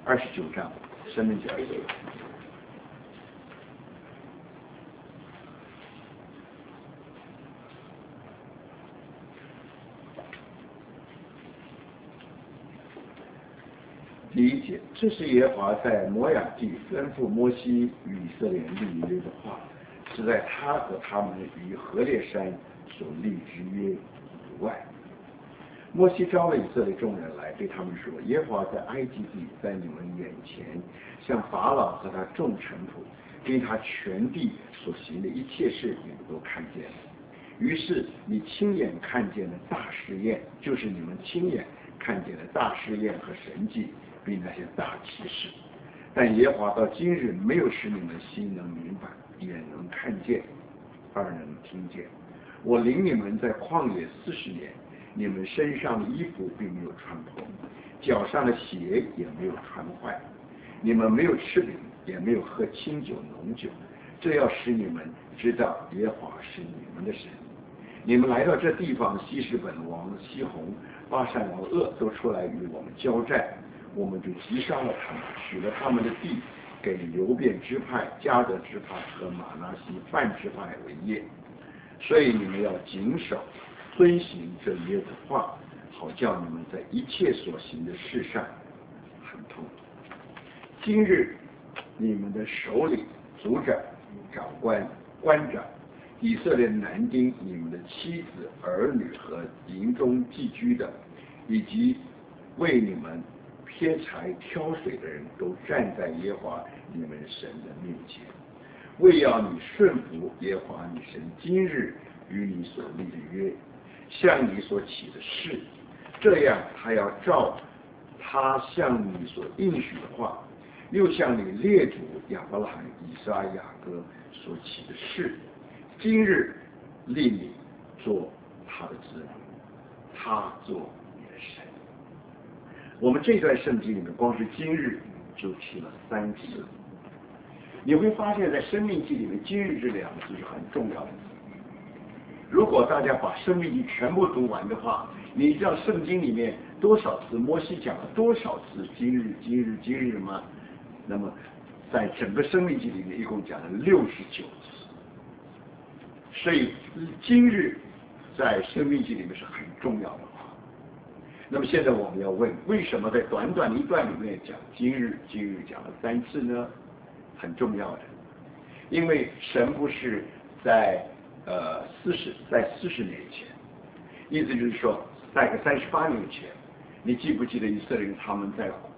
29章，生命记29章。第1节，这是耶和华在摩亚地吩咐摩西与以色列人立约的话，是在他和他们与何烈山所立之约以外。摩西招了以色列众人来，对他们说：耶和华在埃及地，在你们眼前，向法老和他众臣仆，因他全地所行的一切事，你们都看见了。于是你亲眼看见了大试验，就是你们亲眼看见了大试验和神迹，并那些大奇事。但耶和华到今日没有使你们心能明白，眼能看见，耳能听见。我领你们在旷野40年，你们身上的衣服并没有穿破，脚上的鞋也没有穿坏。你们没有吃饼，也没有喝清酒浓酒，这要使你们知道耶和华是你们的神。你们来到这地方，西什本王西宏、巴珊王噩都出来与我们交战，我们就击杀了他们，取了他们的地，给流便支派、迦得支派和玛拿西半支派为业。所以你们要谨守遵行这约的话，好叫你们在一切所行的事上亨通。今日你们的首领、族长、长官、官长、以色列男丁、你们的妻子、儿女和营中寄居的，以及为你们撇柴挑水的人，都站在耶和华你们神的面前，为要你顺服耶和华你神今日与你所立的约，向你所起的誓，这样他要照他向你所应许的话，又向你列祖亚伯拉罕、以撒、雅各所起的誓，今日立你做他的子女，他做你的神。我们这段圣经里面，光是今日就提了3次。你会发现在生命记里面，今日这2个字是很重要的。如果大家把生命记全部读完的话，你知道圣经里面多少次摩西讲了多少次今日今日今日吗？那么在整个生命记里面一共讲了69次。所以今日在生命记里面是很重要的话。那么现在我们要问，为什么在短短的一段里面讲今日今日讲了3次呢？很重要的，因为神不是在40年前，意思就是说在个38年前，你记不记得以色列人他们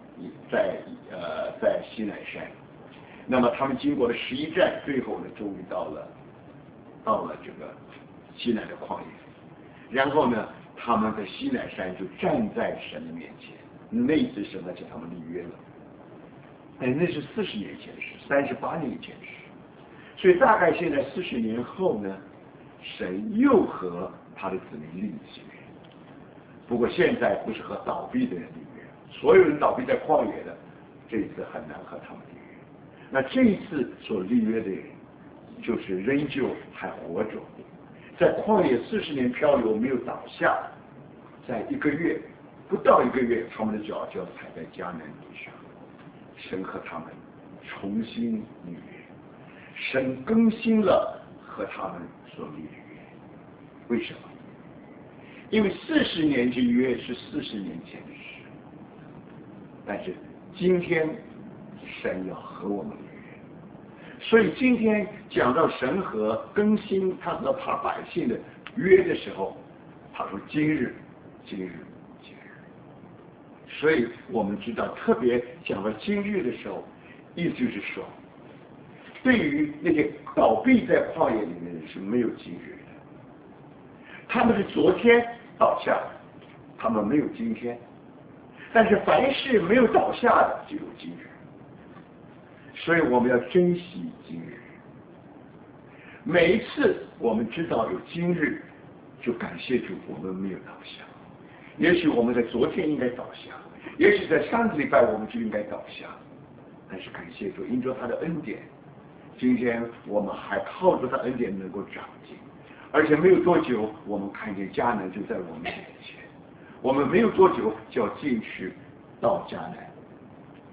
在西乃山，那么他们经过了11战，最后呢终于到了这个西乃的旷野，然后呢他们在西乃山就站在神的面前，那一次神来给他们立约了。那是40年前的事，38年前的事。所以大概现在40年后呢，神又和他的子民立约。不过现在不是和倒闭的人立约，所有人倒闭在旷野的，这一次很难和他们立约。那这一次所立约的人，就是仍旧还活着，在旷野40年漂流没有倒下，在不到一个月，他们的脚就要踩在迦南地上。神和他们重新立约，神更新了和他们所立的约。为什么？因为40年之约是40年前的事，但是今天神要和我们立约，所以今天讲到神和更新他和他百姓的约的时候，他说今日今日今日。所以我们知道，特别讲到今日的时候，意思就是说，对于那些倒闭在旷野里面的人是没有今日的，他们是昨天倒下的，他们没有今天。但是凡是没有倒下的就有今日，所以我们要珍惜今日。每一次我们知道有今日，就感谢主我们没有倒下。也许我们在昨天应该倒下，也许在上个礼拜我们就应该倒下，但是感谢主，因着他的恩典，今天我们还靠着他恩典能够长进，而且没有多久，我们看见迦南就在我们眼前，我们没有多久就要进去到迦南，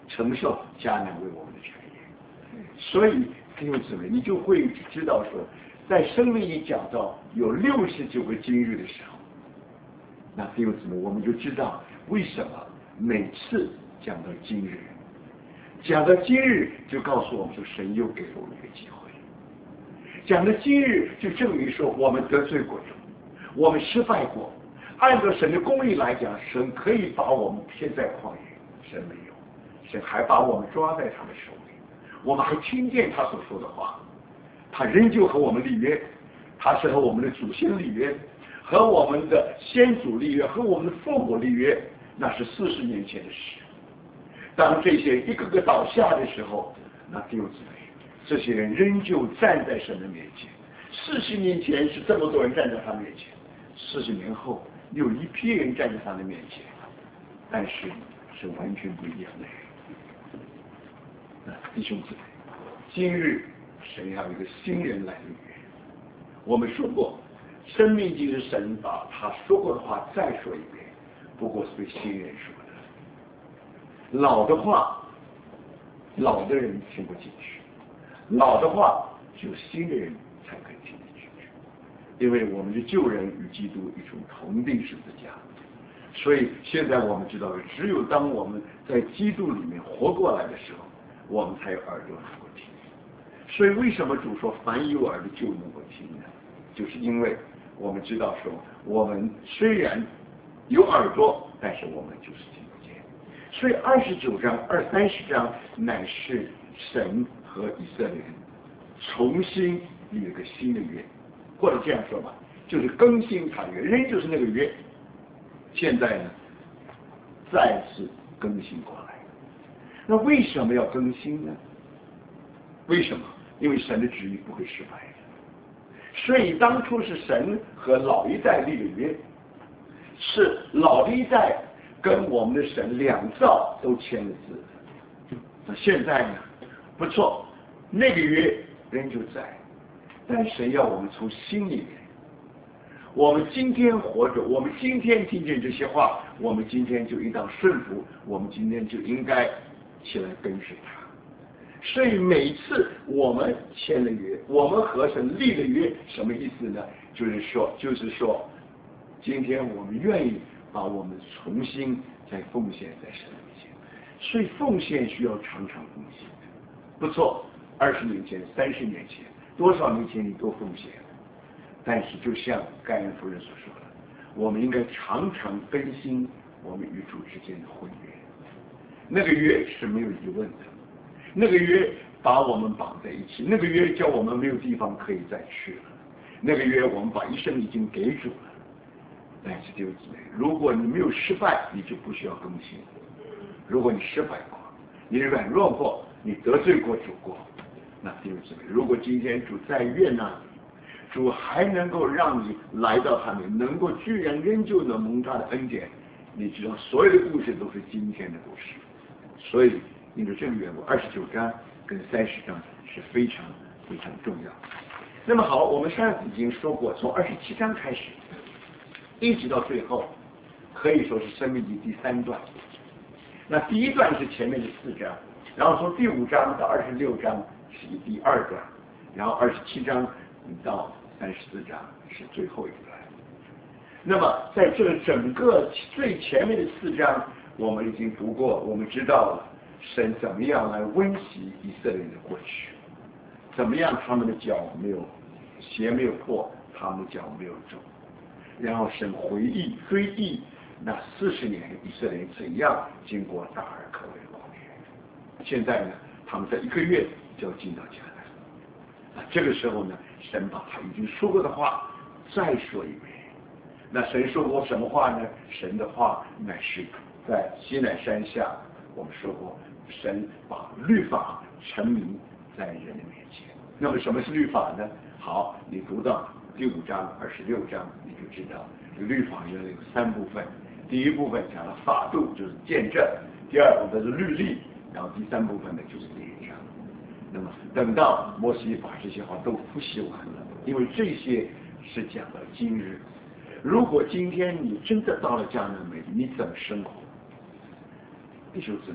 承受迦南为我们的产业。所以弟兄姊妹，你就会知道说，在生命里讲到有69个今日的时候，那弟兄姊妹，我们就知道为什么每次讲到今日，讲到今日就告诉我们说，神又给了我们一个机会。讲到今日就证明说我们得罪过，我们失败过。按照神的公义来讲，神可以把我们撇在旷野，神没有，神还把我们抓在他的手里，我们还听见他所说的话，他仍旧和我们立约，他是和我们的祖先立约，和我们的先祖立约，和我们的父母立约，那是40年前的事。当这些一个个倒下的时候，那弟兄姊妹，这些人仍旧站在神的面前。40年前是这么多人站在他面前，40年后有一批人站在他的面前，但是是完全不一样的人。弟兄姊妹，今日神要有一个新人来立约。我们说过，生命记是神把他说过的话再说一遍，不过是对新人说的。老的话，老的人听不进去；老的话，只有新的人才可以听得进去。因为我们的旧人与基督一同同定十字架，所以现在我们知道，只有当我们在基督里面活过来的时候，我们才有耳朵能够听。所以为什么主说凡有耳的就能够听呢？就是因为我们知道说，我们虽然有耳朵，但是我们就是听不见。所以29章、30章乃是神和以色列人重新立了个新的约，或者这样说吧，就是更新他的约，仍旧是那个约，现在呢再次更新过来。那为什么要更新呢？为什么？因为神的旨意不会失败的。所以当初是神和老一代立的约，是老的一代跟我们的神两造都签了字。那现在呢？不错，那个约仍旧在，但神要我们从心里面，我们今天活着，我们今天听见这些话，我们今天就应当顺服，我们今天就应该起来跟随他。所以每次我们签了约，我们和神立了约，什么意思呢？就是说，今天我们愿意把我们重新再奉献在神面前。所以奉献需要常常奉献。不错，20年前、30年前、多少年前你都奉献了，但是就像盖恩夫人所说的，我们应该常常更新我们与主之间的婚约。那个约是没有疑问的。那个约把我们绑在一起，那个约叫我们没有地方可以再去了，那个约我们把一生已经给主了。但是弟兄姊妹，如果你没有失败，你就不需要更新；如果你失败过，你软弱过，你得罪过主过，那弟兄姊妹，如果今天主在悦纳你，主还能够让你来到他们，能够居然仍旧能蒙他的恩典，你知道所有的故事都是今天的故事。所以因为这个缘故，29章跟30章是非常非常重要。那么好，我们上次已经说过，从27章开始，一直到最后，可以说是申命记第3段。那第一段是前面的4章，然后从第5章到26章是第2段，然后27章到34章是最后一段。那么在这整个最前面的4章，我们已经读过，我们知道了神怎么样来温习以色列人的过去，怎么样他们的脚没有鞋没有破，他们的脚没有肿，然后神回忆追忆那40年以色列人怎样经过大而可畏的旷野。现在呢，他们在1个月就要进到迦南。这个时候呢，神把他已经说过的话再说一遍。那神说过什么话呢？神的话乃是在西乃山下，我们说过，神把律法陈明在人的面前。那么什么是律法呢？好，你读到第5章、26章，你就知道律法原来有3部分。第一部分讲了法度，就是见证；第二部分是律例，然后第3部分呢就是典章。那么等到摩西把这些话都复习完了，因为这些是讲到今日。如果今天你真的到了迦南美地，你怎么生活？弟兄姊妹，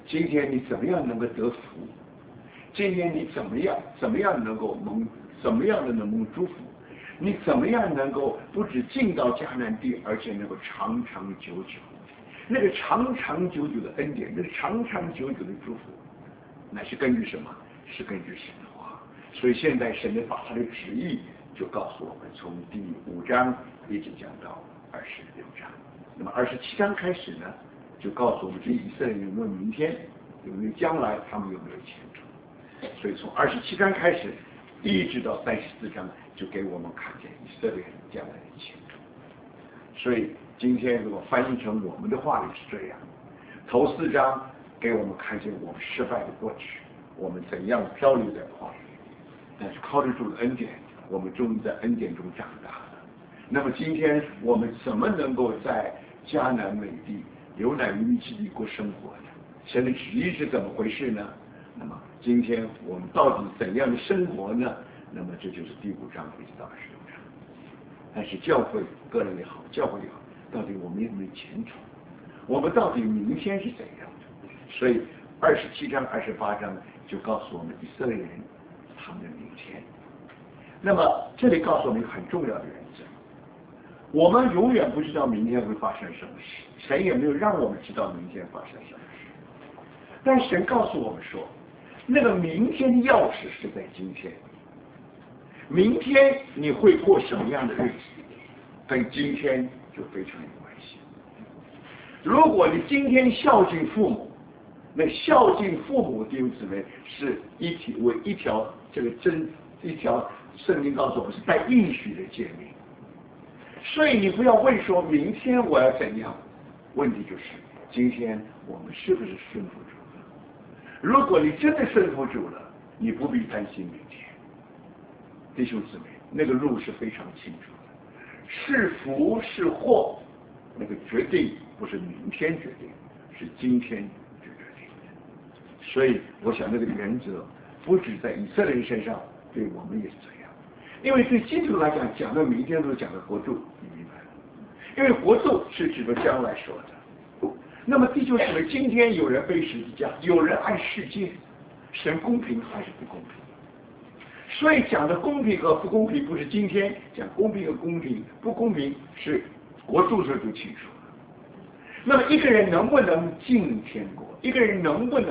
今天你怎么样能够得福？今天你怎么样能够怎么样的能蒙祝福？你怎么样能够不止进到迦南地，而且能够长长久久？那个长长久久的恩典，那个长长久久的祝福，乃是根据什么？是根据神的话。所以现在神的把他的旨意就告诉我们，从第5章一直讲到26章。那么27章开始呢，就告诉我们这以色列有没有明天，有没有将来，他们有没有前途。所以从27章开始，一直到34章，就给我们看见以色列人将来的前途。所以今天如果翻译成我们的话语是这样：头4章给我们看见我们失败的过去，我们怎样漂流在旷野，但是靠着主的恩典，我们终于在恩典中长大了。那么今天我们怎么能够在迦南美地有奶与蜜之地过生活呢？神的旨意是怎么回事呢？那么今天我们到底怎样的生活呢？那么这就是第5章一直到26章。但是教会个人也好，教会也好，到底我们有没有前途？我们到底明天是怎样的？所以27章、28章就告诉我们以色列人他们的明天。那么这里告诉我们一个很重要的原则：我们永远不知道明天会发生什么事，神也没有让我们知道明天发生什么事。但神告诉我们说，那个明天的钥匙是在今天。明天你会过什么样的日子，跟今天就非常有关系。如果你今天孝敬父母，那孝敬父母弟兄姊妹是一条圣经告诉我们是带应许的诫命。所以你不要问说明天我要怎样，问题就是今天我们是不是顺服主了？如果你真的顺服主了，你不必担心明天。弟兄姊妹，那个路是非常清楚的，是福是祸，那个决定不是明天决定，是今天决定的。所以我想那个原则不止在以色列人身上，对我们也是这样。因为对基督徒来讲，讲到明天都讲到国度，你明白吗？因为国度是指着将来说的。那么弟兄姊妹，今天有人背十字架，有人爱世界，神公平还是不公平？所以讲的公平和不公平，不是今天讲公平和公平，不公平是国度时就清楚了。那么一个人能不能进天国，一个人能不能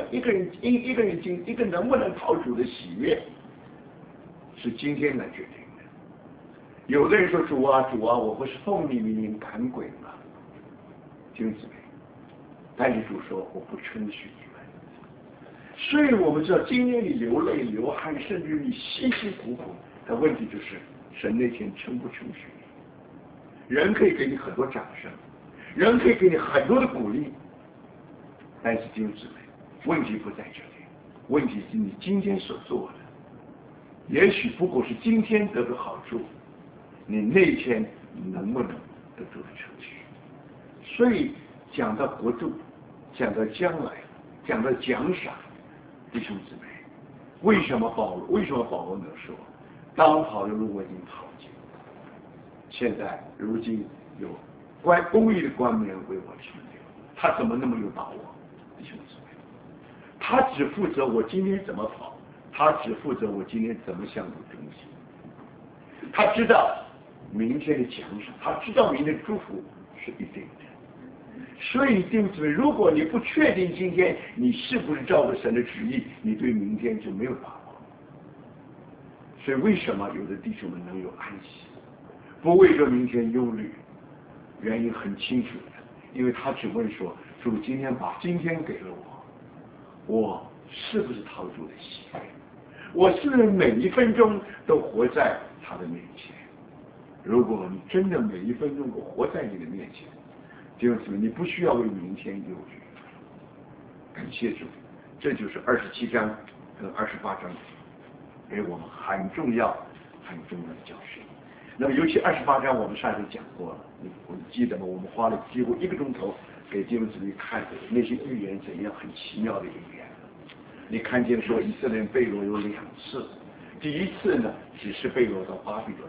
讨主的喜悦，是今天来决定的。有的人说主啊，我不是奉你名赶鬼吗？弟兄姊妹，但是主说我不称许你们。所以我们知道今天你流泪流汗，甚至你辛辛苦苦的问题就是神那天称不称许你。人可以给你很多掌声，人可以给你很多的鼓励，但是弟兄姊妹，问题不在这里，问题是你今天所做的也许不过是今天得的好处，你那天能不能得到成就？所以讲到国度，讲到将来，讲到奖赏，弟兄姊妹，为什么保罗能说，当跑的路我已经跑尽，现在如今有公义的冠冕为我成就，他怎么那么有把握？弟兄姊妹，他只负责我今天怎么跑，他只负责我今天怎么向主忠心。他知道明天的奖赏，他知道明天的祝福是一定的。所以弟兄姊妹，如果你不确定今天你是不是照着神的旨意，你对明天就没有把握。所以为什么有的弟兄们能有安息，不为着明天忧虑？原因很清楚的，因为他只问说，主今天把今天给了我是不是讨主的喜悦？我是不是每一分钟都活在他的面前？如果你真的每一分钟都活在你的面前，弟兄姊妹，你不需要为明天忧虑。感谢主，这就是27章跟28章给我们很重要的教训。那么尤其28章我们上次讲过了，你记得吗？我们花了几乎1个钟头给弟兄姊妹看那些预言怎样很奇妙的预言。你看见说以色列人被掳有2次，第一次呢只是被掳到巴比伦，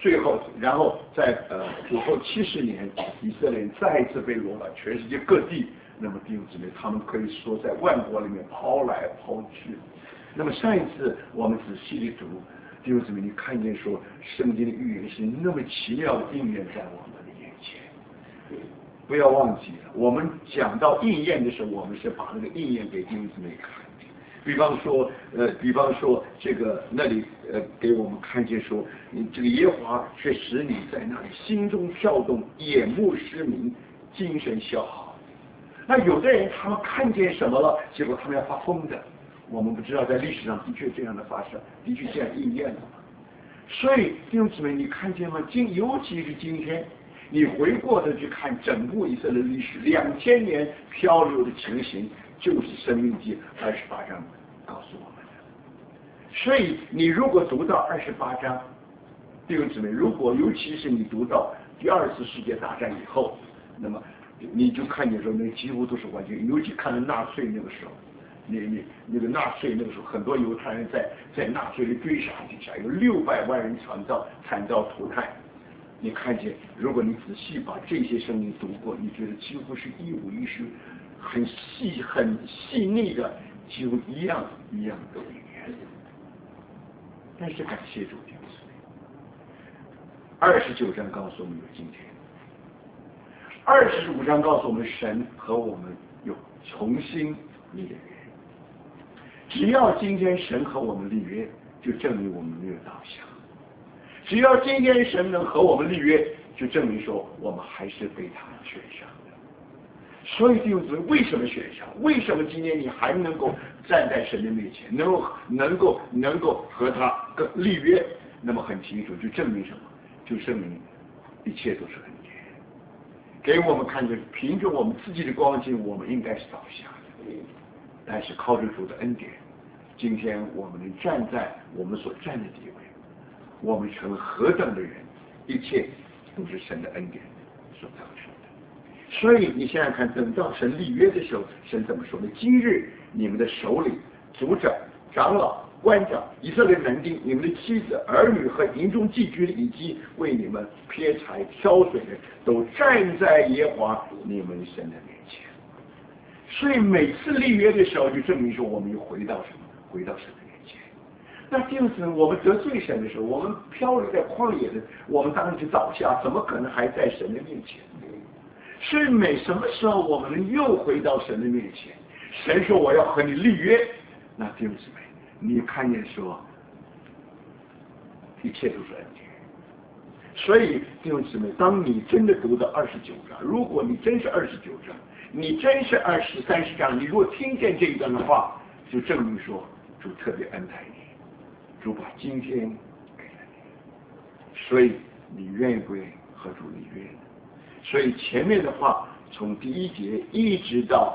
最后，然后在主后70年，以色列人再一次被掳到全世界各地。那么弟兄姊妹，他们可以说在万国里面抛来抛去。那么上一次我们仔细的读，弟兄姊妹，你看见说圣经的预言是那么奇妙的应验在我们的眼前。不要忘记了，我们讲到应验的时候，我们是把那个应验给弟兄姊妹看。比方说这个那里给我们看见说，你这个耶和华却使你在那里心中跳动，眼目失明，精神消耗。那有的人他们看见什么了，结果他们要发疯的。我们不知道在历史上的确这样的发生，的确这样应验了。所以弟兄姊妹，你看见吗？尤其是今天，你回过头去看整部以色列历史2000年漂流的情形，就是《申命记》28章告诉我们的。所以你如果读到28章，弟兄姊妹，尤其是你读到第2次世界大战以后，那么你就看见说，那几乎都是完全，尤其看到纳粹那个时候，那个纳粹那个时候，很多犹太人在纳粹的追杀底下，有600万人惨遭屠害。你看见，如果你仔细把这些声音读过，你觉得几乎是一五一十，很细腻的，几乎一样的语言。但是感谢主，弟兄姊妹，29章告诉我们有今天，25章告诉我们神和我们有重新立约。只要今天神和我们立约，就证明我们没有倒下。只要今天神能和我们立约，就证明说我们还是被他选上的。所以弟兄姊妹，为什么选上？为什么今天你还能够站在神的面前，能够和他立约？那么很清楚，就证明什么？就证明一切都是恩典，给我们看见，凭着我们自己的光景，我们应该是倒下的。但是靠着主的恩典，今天我们能站在我们所站的地位，我们成了何等的人，一切都是神的恩典所造成的。所以你想想看，等到神立约的时候，神怎么说呢？今日你们的首领、族长、长老、官长、以色列男丁、你们的妻子、儿女和营中寄居的，以及为你们撇柴挑水的，都站在耶和华你们神的面前。所以每次立约的时候，就证明说我们又回到什么？回到神的面前。那第二次我们得罪神的时候，我们漂流在旷野的，我们当然就倒下，怎么可能还在神的面前？所以什么时候我们又回到神的面前？神说我要和你立约，那弟兄姊妹，你看见说一切都是恩典。所以弟兄姊妹，当你真的读到29章，如果你真是29章，你真是30章，你如果听见这一段的话，就证明说主特别恩待你，主把今天给了你，所以你愿不愿意和主立约呢？所以前面的话从第1节一直到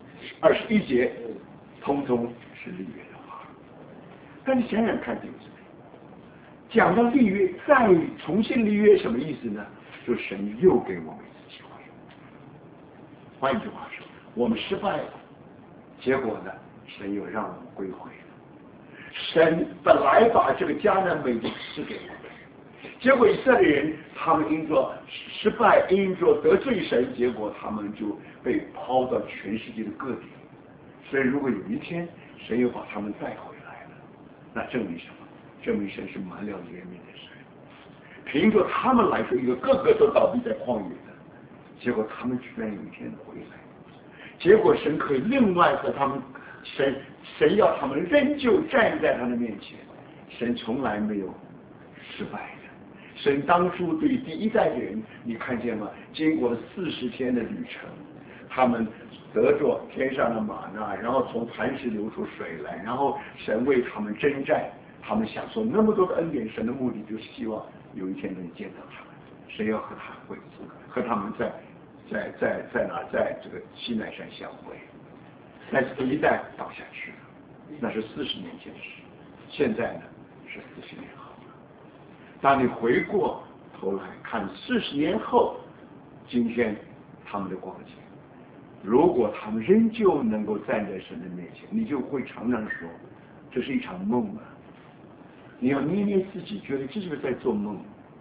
21节，通通是立约的话。但你想想看，弟兄姊妹，讲到立约，再重新立约什么意思呢？就神又给我们一次机会。换一句话说，我们失败了，结果呢，神又让我们归回了。神本来把这个迦南美地赐给我们，结果以色列人他们因着失败，因着得罪神，结果他们就被抛到全世界的各地。所以如果有一天神又把他们带回来了，那证明什么？证明神是满了怜悯的神。凭着他们来说，一个个个都倒闭在旷野的，结果他们居然有一天回来，结果神可以另外和他们，神要他们仍旧站在他的面前。神从来没有失败的。神当初对第一代的人，你看见吗？经过了40天的旅程，他们得着天上的玛纳，然后从磐石流出水来，然后神为他们征战，他们享受那么多的恩典。神的目的就是希望有一天能见到他们，神要和他会和他们在哪，在这个西奈山相会。但是第一代倒下去了，那是40年前的事，现在呢是40年后了。当你回过头来看40年后今天他们的光景，如果他们仍旧能够站在神的面前，你就会常常说这是一场梦啊。你要捏捏自己，觉得这是不是在做梦？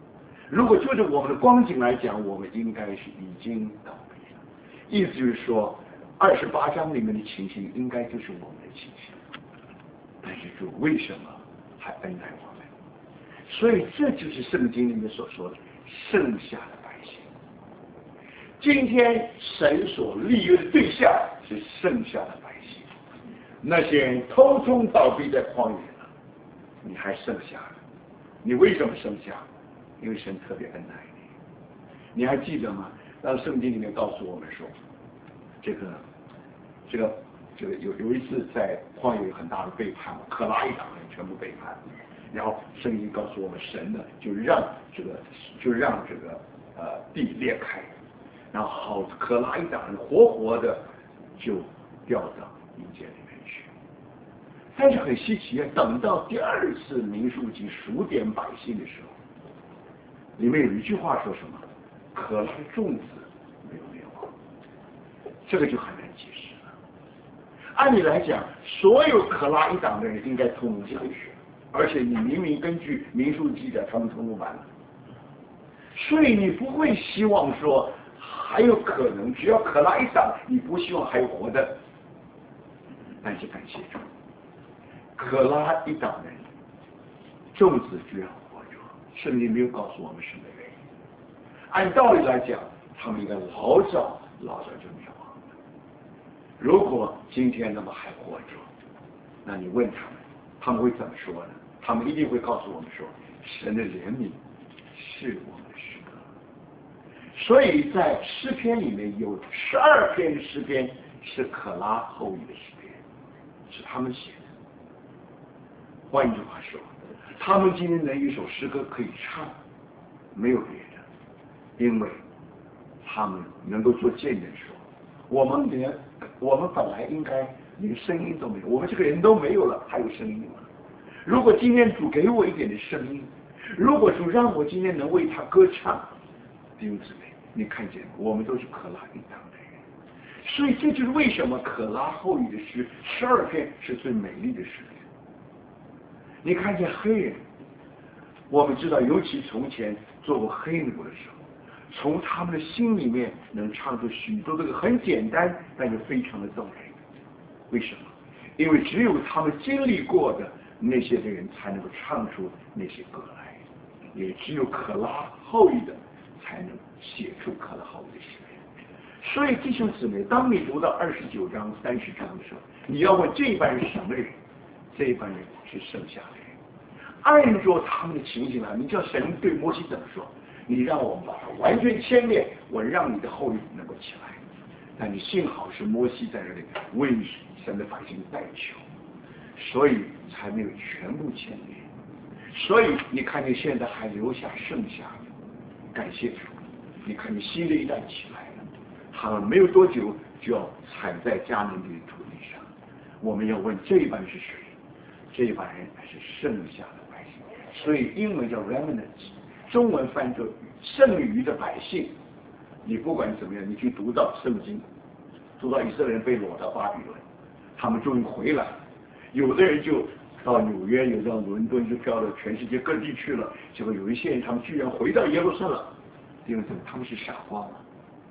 如果就着我们的光景来讲，我们应该是已经倒霉了。意思就是说，28章里面的情形应该就是我们的情形，但是主为什么还恩待我们？所以这就是圣经里面所说的剩下的百姓。今天神所立约的对象是剩下的百姓，那些人通通倒闭在旷野了，你还剩下了。你为什么剩下？因为神特别恩待你。你还记得吗？当圣经里面告诉我们说，这个有一次在旷野有很大的背叛，可拉一党人全部背叛，然后圣经告诉我们，神呢就让这个地裂开，然后好可拉一党人活活的就掉到阴间里面去。但是很稀奇啊，等到第二次民数记数点百姓的时候，里面有一句话说什么？可拉的众子没有灭亡，这个就很难解释了。按理来讲，所有可拉一党的人应该通通下去，而且你明明根据民数记载，他们通通完了，所以你不会希望说还有可能，只要可拉一党，你不希望还有活的。但是感谢主，可拉一党人众子居然活着，圣经没有告诉我们什么原因。按道理来讲，他们应该老早就灭亡了。如果今天他们还活着，那你问他们会怎么说呢？他们一定会告诉我们说，神的怜悯是我们的诗歌。所以在诗篇里面有12篇的诗篇是可拉后裔的诗篇，是他们写的。换句话说，他们今天能有一首诗歌可以唱，没有别的，因为他们能够做见证说，我们本来应该连声音都没有，我们这个人都没有了，还有声音吗？如果今天主给我一点的声音，如果主让我今天能为他歌唱，弟兄姊妹，你看见我们都是可拉一党的人，所以这就是为什么可拉后裔的诗12篇是最美丽的诗篇。你看见黑人，我们知道，尤其从前做过黑奴的时候，从他们的心里面能唱出许多这个很简单，但是非常的动人。为什么？因为只有他们经历过的那些的人才能够唱出那些歌来，也只有可拉后裔的才能写出可拉后裔的诗篇。所以弟兄姊妹，当你读到29章、30章的时候，你要问这一班是什么人？这一班人是剩下的人。按照他们的情形来，你叫神对摩西怎么说？你让我们把它完全歼灭，我让你的后裔能够起来。但你幸好是摩西在这里为神的百姓代求，所以才没有全部歼灭。所以你看见现在还留下剩下的，感谢主。你看见新的一代起来了，他们没有多久就要踩在迦南地的土地上。我们要问这一班是谁？这一班人是剩下的百姓，所以英文叫 remnants， 中文翻作剩余的百姓。你不管怎么样，你去读到圣经，读到以色列人被掳到巴比伦，他们终于回来了。有的人就到纽约，有到伦敦，就飘到全世界各地去了。结果有一些人，他们居然回到耶路撒冷，因为他们是傻瓜嘛，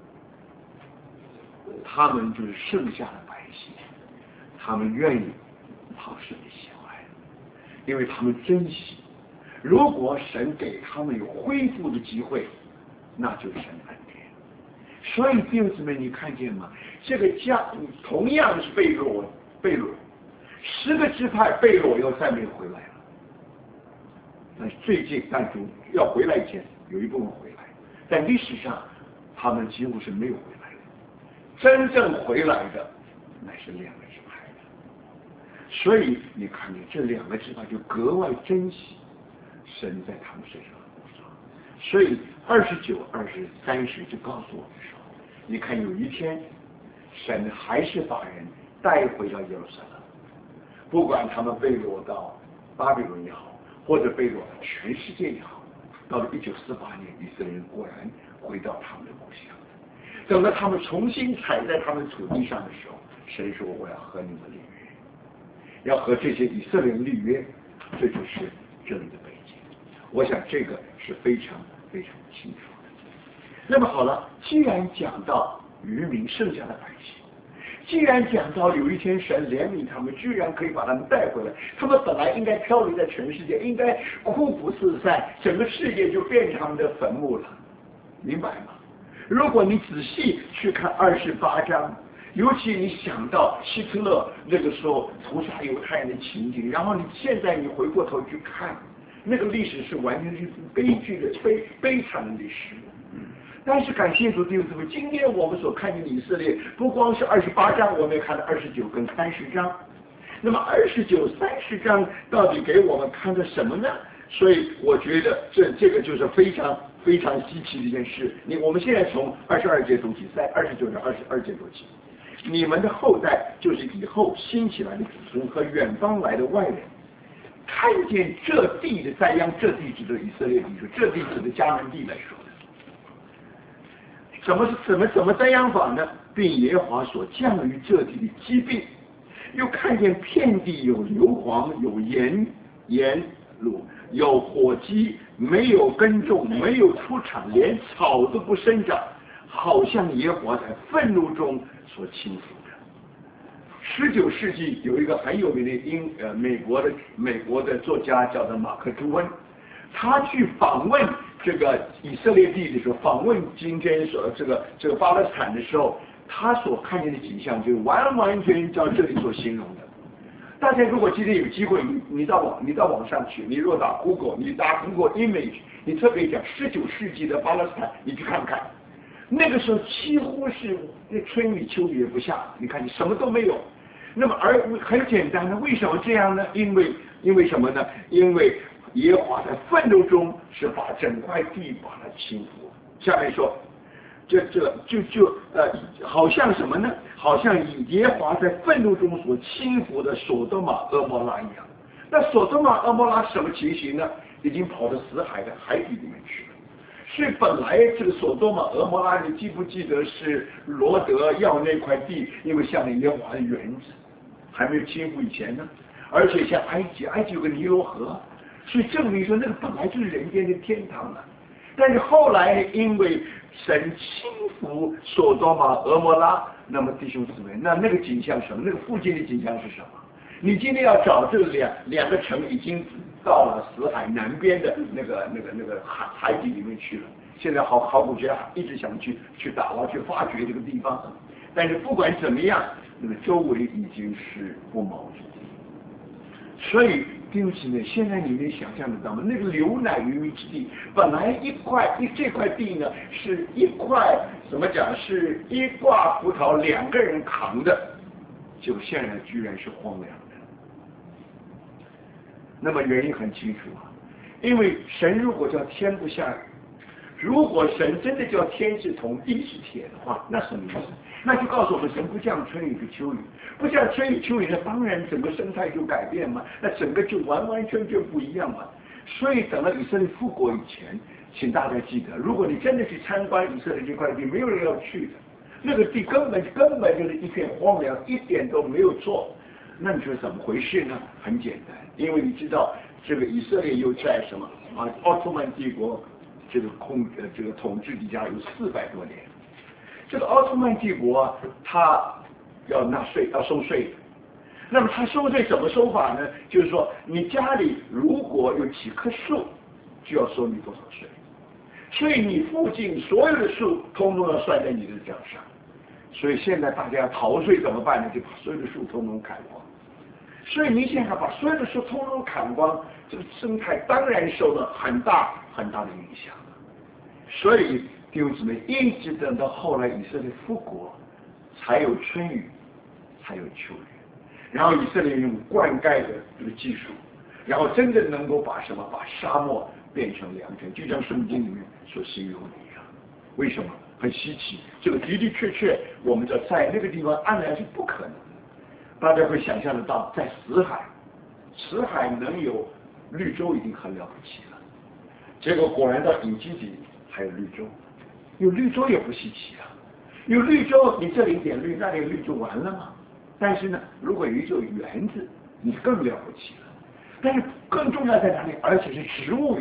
他们就是剩下的百姓，他们愿意讨神的喜欢，因为他们珍惜。如果神给他们有恢复的机会，那就是神恩典。所以弟兄姊妹，你看见吗？这个家同样是被掳，10个支派被掳又再没有回来了。但是最近但主要回来以前，有一部分回来，但历史上他们几乎是没有回来的。真正回来的乃是2个支派的。所以你看见这2个支派就格外珍惜神在他们身上的工作。所以29、20、30就告诉我们说，你看有一天神还是把人带回到耶路撒冷，不管他们被掳到巴比伦也好，或者被掳到全世界也好，到了1948年，以色列人果然回到他们的故乡。等到他们重新踩在他们土地上的时候，神说我要和你们立约，要和这些以色列人立约。这就是这里的背景。我想这个是非常非常清楚的。那么好了，既然讲到渔民剩下的百姓，既然讲到有一天神怜悯他们，居然可以把他们带回来，他们本来应该飘离在全世界，应该枯骨四散，整个世界就变成他们的坟墓了，明白吗？如果你仔细去看28章，尤其你想到希特勒那个时候屠杀犹太人的情景，然后现在你回过头去看，那个历史是完全是悲剧的悲惨的历史。但是感谢主弟兄姊妹，今天我们所看见的以色列，不光是28章，我们也看了29跟30章。那么29、30章到底给我们看的什么呢？所以我觉得这个就是非常非常稀奇的一件事。我们现在从22节读起，29到22节读起。你们的后代就是以后兴起来的子孙和远方来的外人，看见这地的灾殃，这地指的以色列地，这地指的迦南地来说的。怎么灾殃法呢？并耶和华所降于这地的疾病，又看见遍地有硫磺，有盐卤，有火鸡，没有耕种，没有出产，连草都不生长，好像耶和华在愤怒中所倾覆的。19世纪有一个很有名的美国的作家叫做马克·朱恩，他去访问这个以色列地的时候，访问今天这个巴勒斯坦的时候，他所看见的景象就完全照这里所形容的。大家如果今天有机会，你到网上去，你若打 Google， 你打 Google Image， 你特别讲19世纪的巴勒斯坦，你去看看，那个时候几乎是春雨秋雨也不下，你看你什么都没有。那么很简单的，为什么这样呢？因为什么呢？因为耶和华在愤怒中是把整块地把它倾覆。下面说，好像什么呢？好像以耶和华在愤怒中所倾覆的所多玛、蛾摩拉一样。那所多玛、蛾摩拉什么情形呢？已经跑到死海的海底里面去了。所以本来这个所多玛、蛾摩拉，你记不记得是罗德要那块地，因为像耶和华的园子，还没有倾覆以前呢。而且像埃及有个尼罗河，所以证明说那个本来就是人间的天堂了。但是后来因为神倾覆所多玛、蛾摩拉，那么弟兄姊妹，那个景象什么？那个附近的景象是什么？你今天要找这两个城已经到了死海南边的那个海底里面去了。现在考古学一直想去打捞、去发掘这个地方，但是不管怎么样，那个周围已经是不毛之地。所以弟兄姊妹，现在你能想象得到吗？那个流奶与蜜之地，本来这块地呢是一块怎么讲？是一挂葡萄2个人扛的，就现在居然是荒凉的。那么原因很清楚啊，因为神如果叫天不下雨，如果神真的叫天是铜地是铁的话，那什么意思？那就告诉我们，神不降春雨和秋雨，不降春雨秋雨，那当然整个生态就改变嘛，那整个就完全不一样嘛。所以等到以色列复国以前，请大家记得，如果你真的去参观以色列这块地，没有人要去的，那个地根本就是一片荒凉，一点都没有做。那你说怎么回事呢？很简单，因为你知道这个以色列又在什么奥斯曼帝国这个统治底下有400多年。这个奥斯曼帝国他要纳税，要收税。那么他收税怎么收法呢？就是说你家里如果有几棵树，就要收你多少税。所以你附近所有的树通通要算在你的账上。所以现在大家要逃税怎么办呢？就把所有的树通通砍光。所以你想想，把所有的树通通砍光，这个生态当然受了很大的影响。所以弟兄姊妹，一直等到后来以色列复国，才有春雨，才有秋雨，然后以色列用灌溉的这个技术，然后真的能够把沙漠变成良田，就像圣经里面所形容的一样。为什么？很稀奇，这个的确，我们在那个地方按然是不可能的。大家会想象得到，在死海能有绿洲已经很了不起了。结果果然到隐基底还有绿洲，有绿洲也不稀奇啊。有绿洲，你这里一点绿，那里绿就完了吗？但是呢，如果有一座园子，你更了不起了。但是更重要在哪里？而且是植物园，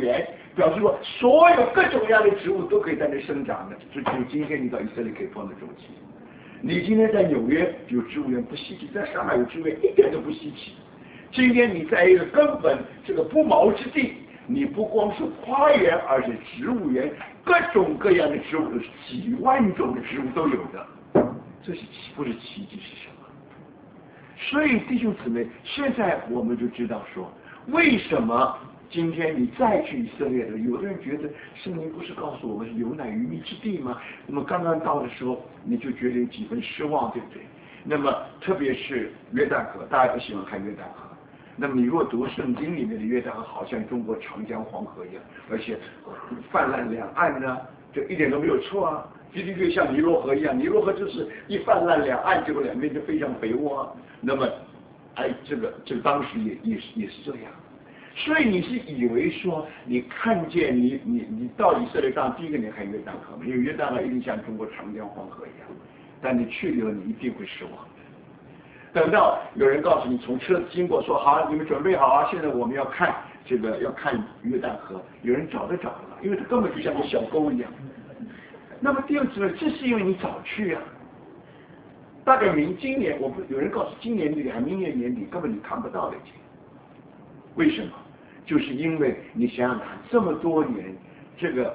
表示说所有各种各样的植物都可以在那生长的，这只有今天你到以色列可以碰到这种情形。你今天在纽约有植物园不稀奇，在上海有植物园一点都不稀奇。今天你在一个根本这个不毛之地，你不光是花园，而且植物园，各种各样的植物，几万种的植物都有的，这是不是奇迹是什么？所以弟兄姊妹，现在我们就知道说，为什么今天你再去以色列的，有的人觉得圣经不是告诉我们有奶与蜜之地吗？那么刚刚到的时候，你就觉得有几分失望，对不对？那么特别是约旦河，大家都喜欢看约旦河。那么你若读圣经里面的约旦河，好像中国长江黄河一样，而且泛滥两岸呢，就一点都没有错啊。的确像尼罗河一样，尼罗河就是一泛滥两岸，结果两边就非常肥沃啊。那么，这个当时也是这样。所以你是以为说你看见你到以色列上，第一个你看约旦河，因为约旦河一定像中国长江黄河一样，但你去了以后你一定会失望。等到有人告诉你从车子经过说好，你们准备好啊，现在我们要看约旦河，有人找都找不到，因为它根本就像个小沟一样。那么第二次呢，这是因为你早去啊。大概今年有人告诉今年底还明年年底根本你看不到了已经。为什么？就是因为你想想看，这么多年这个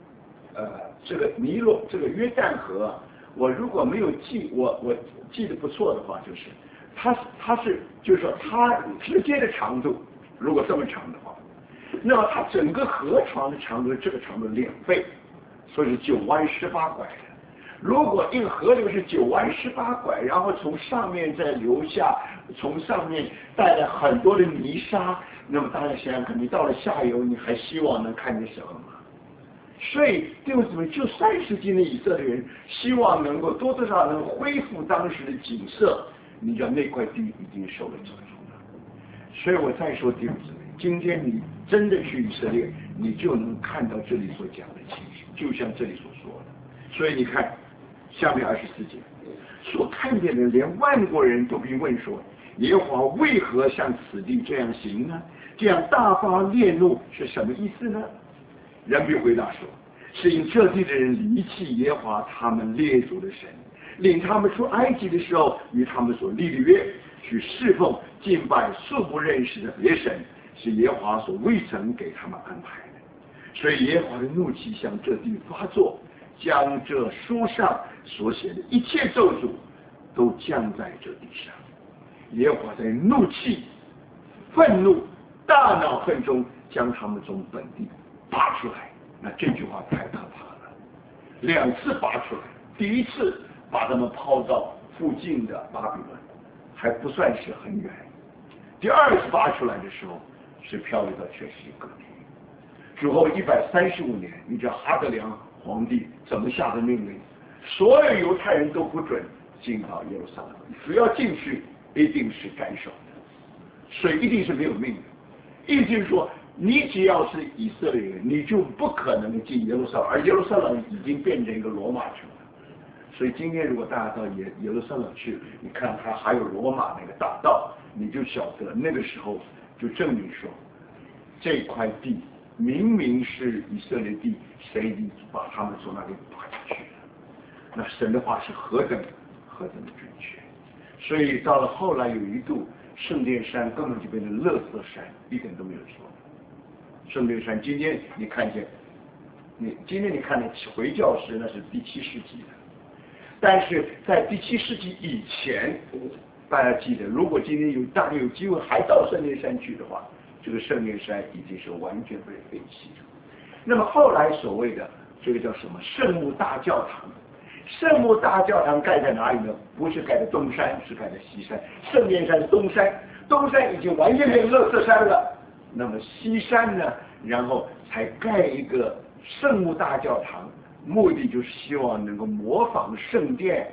约旦河，我如果没有我记得不错的话，就是它是就是说它直接的长度如果这么长的话，那么它整个河床的长度是这个长度2倍，所以是9弯18拐的。如果一个河流是9弯18拐，然后从上面再流下，从上面带来很多的泥沙，那么大家想想看，你到了下游，你还希望能看见什么吗？所以弟兄姊妹，就30斤的以色列人希望能够多多少少能恢复当时的景色，你知道那块地已经受了诅咒了。所以我再说弟兄姊妹，今天你真的去以色列，你就能看到这里所讲的情形，就像这里所说的。所以你看下面24节所看见的，连万国人都必问说，耶和华为何向此地这样行呢？这样大发烈怒是什么意思呢？人必回答说，是因这地的人离弃耶和华他们列祖的神，领他们出埃及的时候与他们所立的约，去侍奉敬拜素不认识的别神，是耶和华所未曾给他们安排的。所以耶和华的怒气向这地发作，将这书上所写的一切咒诅都降在这地上。耶和华在怒气、愤怒、大恼恨中将他们从本地拔出来。那这句话太可怕了，2次拔出来，第一次把他们抛到附近的巴比伦，还不算是很远；第2次拔出来的时候，是漂流到全世界各地。之后135年，你知道哈德良皇帝怎么下的命令？所有犹太人都不准进到耶路撒冷，只要进去一定是斩首的，所以一定是没有命的。意思就是说，你只要是以色列人，你就不可能进耶路撒冷，而耶路撒冷已经变成一个罗马城了。所以今天如果大家到耶路撒冷去，你看它还有罗马那个大道，你就晓得那个时候就证明说，这块地明明是以色列地，谁已经把他们从那里拔出去了？那神的话是何等的准确。所以到了后来有一度，圣殿山根本就变成垃圾山，一点都没有错。圣殿山今天你看见，今天你看见回教石，那是第7世纪的，但是在第7世纪以前，大家记得，如果今天大家有机会还到圣殿山去的话，这个圣殿山已经是完全被废弃了。那么后来所谓的这个叫什么圣母大教堂？圣母大教堂盖在哪里呢？不是盖在东山，是盖在西山。圣殿山是东山，东山已经完全变垃圾山了。那么西山呢，然后才盖一个圣母大教堂，目的就是希望能够模仿圣殿，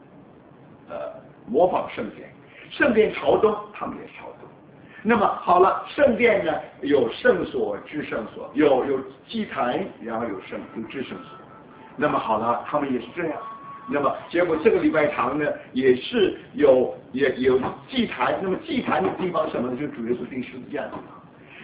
圣殿朝东，他们也朝东。那么好了，圣殿呢有圣所、至圣所，有祭坛，然后有至圣所。那么好了，他们也是这样。那么结果这个礼拜堂呢，也是有祭坛。那么祭坛的地方什么呢？就主耶稣钉十字架的地方。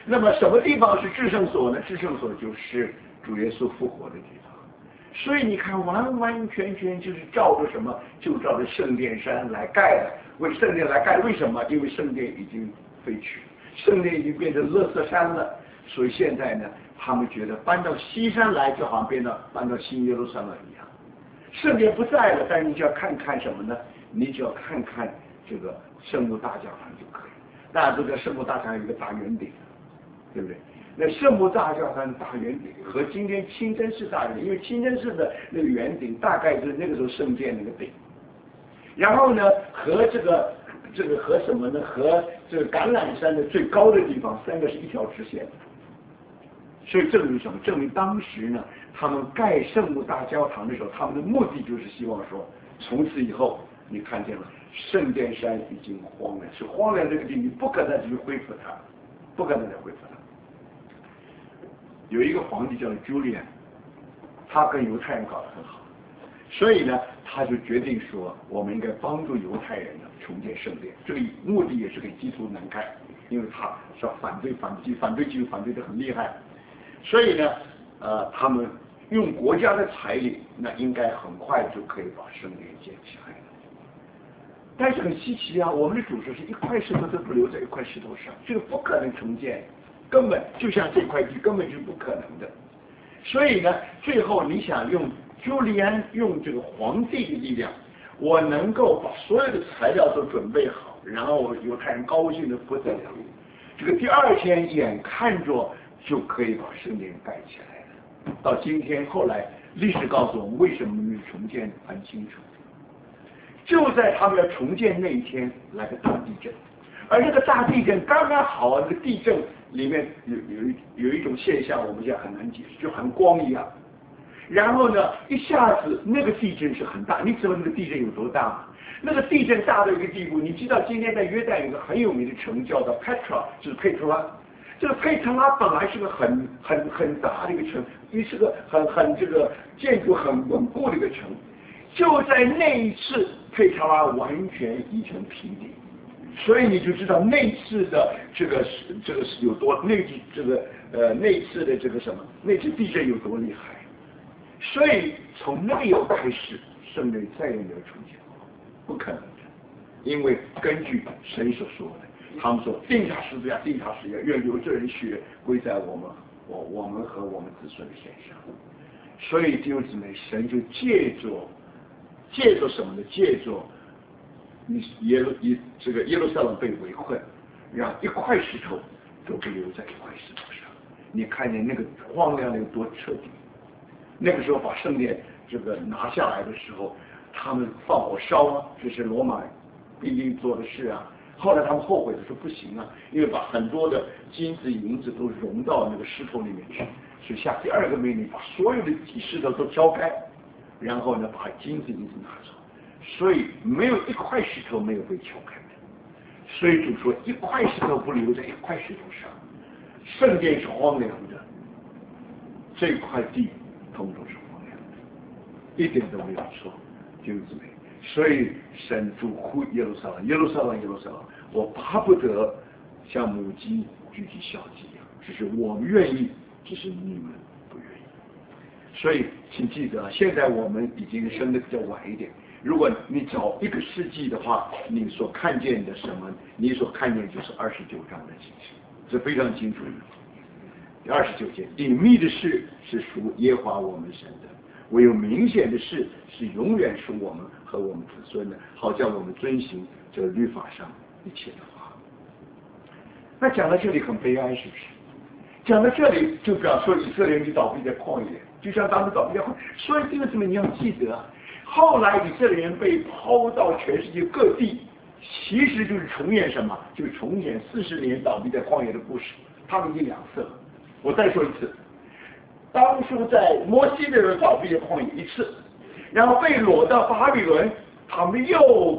那么什么地方是至圣所呢？至圣所就是主耶稣复活的地方。所以你看，完完全全就是照着什么？就照着圣殿山来盖的。为圣殿来盖，为什么？因为圣殿已经废去，圣殿已经变成垃圾山了。所以现在呢，他们觉得搬到西山来，就好像搬到新耶路撒冷一样。圣殿不在了，但是你就要看看什么呢？你只要看看这个圣母大教堂就可以。大家都知道圣母大教堂有一个大圆顶，对不对？那圣母大教堂的大圆顶和今天清真寺大圆顶，因为清真寺的那个圆顶大概就是那个时候圣殿那个顶，然后呢和这个和什么呢？和这个橄榄山的最高的地方，三个是一条直线。所以证明什么？证明当时呢，他们盖圣母大教堂的时候，他们的目的就是希望说，从此以后你看见了圣殿山已经荒凉，是荒凉这个地，你不可能再去恢复它，不可能再恢复它。有一个皇帝叫 Julian， 他跟犹太人搞得很好，所以呢，他就决定说，我们应该帮助犹太人呢重建圣殿。这个目的也是给基督难看，因为他是反对基督，反对得很厉害。所以呢，他们用国家的财力，那应该很快就可以把圣殿建起来了。但是很稀奇啊，我们的主说是一块石头都不留在一块石头上，这个不可能重建。根本就像这块地根本就是不可能的，所以呢，最后你想用朱利安用这个皇帝的力量，我能够把所有的材料都准备好，然后犹太人高兴的不得了，这个第二天眼看着就可以把圣殿盖起来了。到今天后来历史告诉我们为什么没有重建很清楚，就在他们要重建那一天来个大地震。而这个大地震刚刚好，这个地震里面有一种现象，我们现在很难解释，就好像光一样。然后呢，一下子那个地震是很大，你知道那个地震有多大吗？那个地震大到一个地步，你知道今天在约旦有个很有名的城叫做 Petra， 就是佩特拉。这个佩特拉本来是个很大的一个城，也是个很这个建筑很稳固的一个城。就在那一次，佩特拉完全移成平地。所以你就知道那次的这个是有多那次的这个什么那次地震有多厉害。所以从那以后开始，圣殿再也没有重建过，不可能的，因为根据神所说的，他们说定下十字架，愿由这人血归在我们和我们子孙的身上。所以弟兄姊妹，神就借着什么呢？借着耶路撒冷被围困，让一块石头都不留在一块石头上。你看见那个荒凉的有多彻底？那个时候把圣殿这个拿下来的时候，他们放火烧啊，这是罗马兵丁做的事啊。后来他们后悔的说不行啊，因为把很多的金子银子都融到那个石头里面去，所以下第二个命令，把所有的石头都敲开，然后呢把金子银子拿走。所以没有一块石头没有被敲开的，所以主说一块石头不留在一块石头上，圣殿是荒凉的，这块地统统是荒凉的，一点都没有错，弟兄姊妹。所以神主呼耶路撒冷，耶路撒冷，耶路撒冷，我巴不得像母鸡举起小鸡一样，只是我愿意，只是你们不愿意。所以请记得，现在我们已经生得比较晚一点。如果你早1个世纪的话，你所看见的什么？你所看见就是29章的启示，是非常清楚的。29节，隐秘的事是属耶和华我们神的，唯有明显的事是永远属我们和我们子孙的，好叫我们遵行这律法上一切的话。那讲到这里很悲哀，是不是？讲到这里就表示以色列人倒闭在旷野，就像当时倒闭在旷野。所以这个什么你要记得。后来以色列人被抛到全世界各地，其实就是重演什么？就是重演40年倒闭在旷野的故事。他们已经两次了。我再说一次，当初在摩西的人倒闭在旷野一次，然后被掳到巴比伦，他们又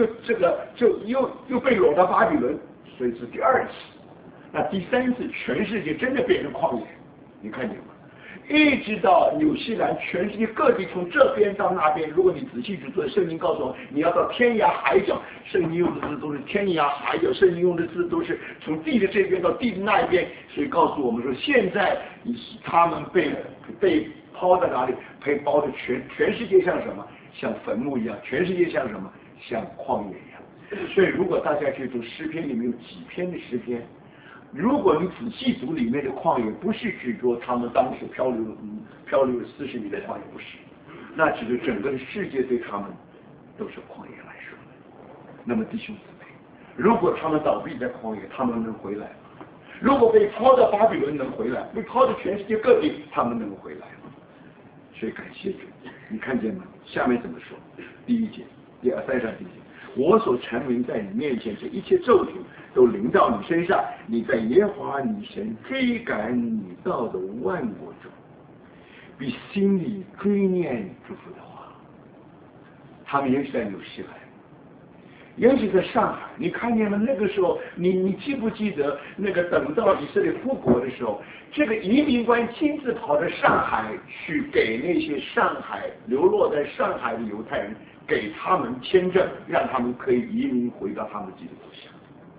被掳到巴比伦，所以是第2次。那第3次，全世界真的变成旷野，你看见吗？ 一直到纽西兰，全世界各地，从这边到那边。如果你仔细去做，圣经告诉我，你要到天涯海角，圣经用的字都是天涯海角，圣经用的字都是从地的这边到地的那一边。所以告诉我们说，现在他们被抛在哪里？被抛的全世界像什么？像坟墓一样，全世界像什么？像旷野一样。所以如果大家去读诗篇，里面有几篇的诗篇，如果你仔细读里面的旷野，不是指着他们当时漂流40米的旷野，不是，那指着整个世界对他们都是旷野来说。那么弟兄姊妹，如果他们倒闭在旷野，他们能回来吗？如果被抛到巴比伦能回来，被抛到全世界各地，他们能回来吗？所以感谢主，你看见吗？下面怎么说？第1节，第3章第1节，我所陈明在你面前这一切咒诅都临到你身上，你在耶和华你神追赶你到的万国中，必心里追念你祝福的话。他们也是在纽西兰，也许在上海，你看见了那个时候，你记不记得那个等到以色列复国的时候，这个移民官亲自跑到上海去给那些上海流落在上海的犹太人，给他们签证，让他们可以移民回到他们自己的故乡。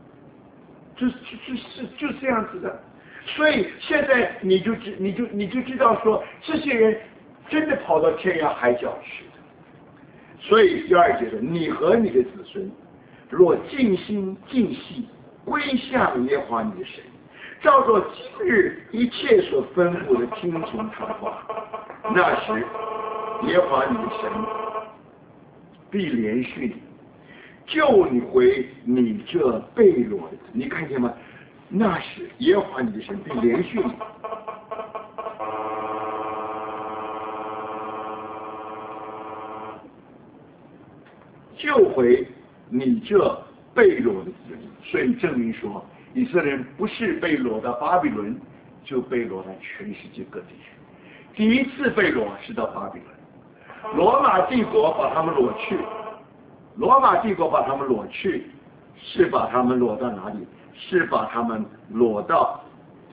就是这样子的。所以现在你就知道说，这些人真的跑到天涯海角去的。所以第2节说，你和你的子孙若尽心尽性归向耶和华你的神，照着今日一切所吩咐的听从他话，那时耶和华你的神必怜恤你，救你回你这被掳的子。你看见吗？那时耶和华你的神必怜恤你，救回你这被掳的子民。所以证明说，以色列人不是被掳到巴比伦，就被掳到全世界各地去。第一次被掳是到巴比伦，罗马帝国把他们掳去，是把他们掳到哪里？是把他们掳到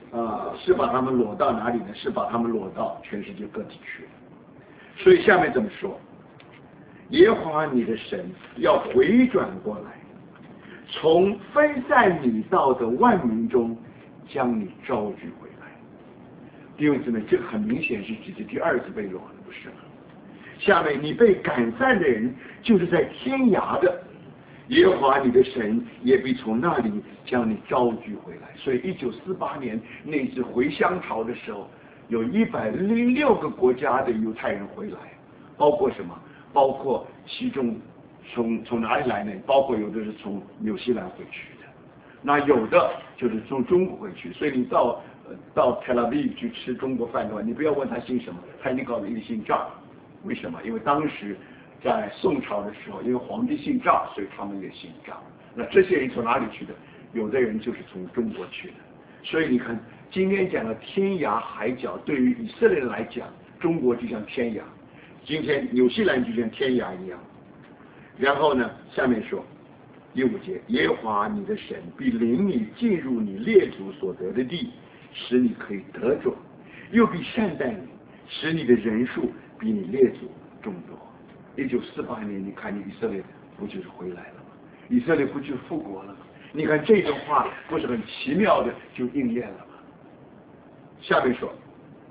哪里呢？是把他们掳到全世界各地去的。所以下面怎么说？耶和华你的神要回转过来，从分散你到的万民中将你招聚回来。弟兄姊妹，这个很明显是指的第2次被掳，不是吗？下面你被赶散的人，就是在天涯的，耶和华你的神也必从那里将你招聚回来。所以1948年那次回乡潮的时候，有106个国家的犹太人回来，包括什么？包括其中从哪里来呢？包括有的是从纽西兰回去的，那有的就是从中国回去。所以你到特拉维夫去吃中国饭的话，你不要问他姓什么，他一定告诉你姓赵。为什么？因为当时在宋朝的时候，因为皇帝姓赵，所以他们也姓赵。那这些人从哪里去的？有的人就是从中国去的。所以你看，今天讲的天涯海角，对于以色列人来讲，中国就像天涯，今天纽西兰就像天涯一样。然后呢，下面说第5节，耶和华你的神必领你进入你列祖所得的地，使你可以得着，又必善待你，使你的人数比你列祖众多。1948年，你看你以色列不就是回来了吗？以色列不就复国了吗？你看这段话不是很奇妙的就应验了吗？下面说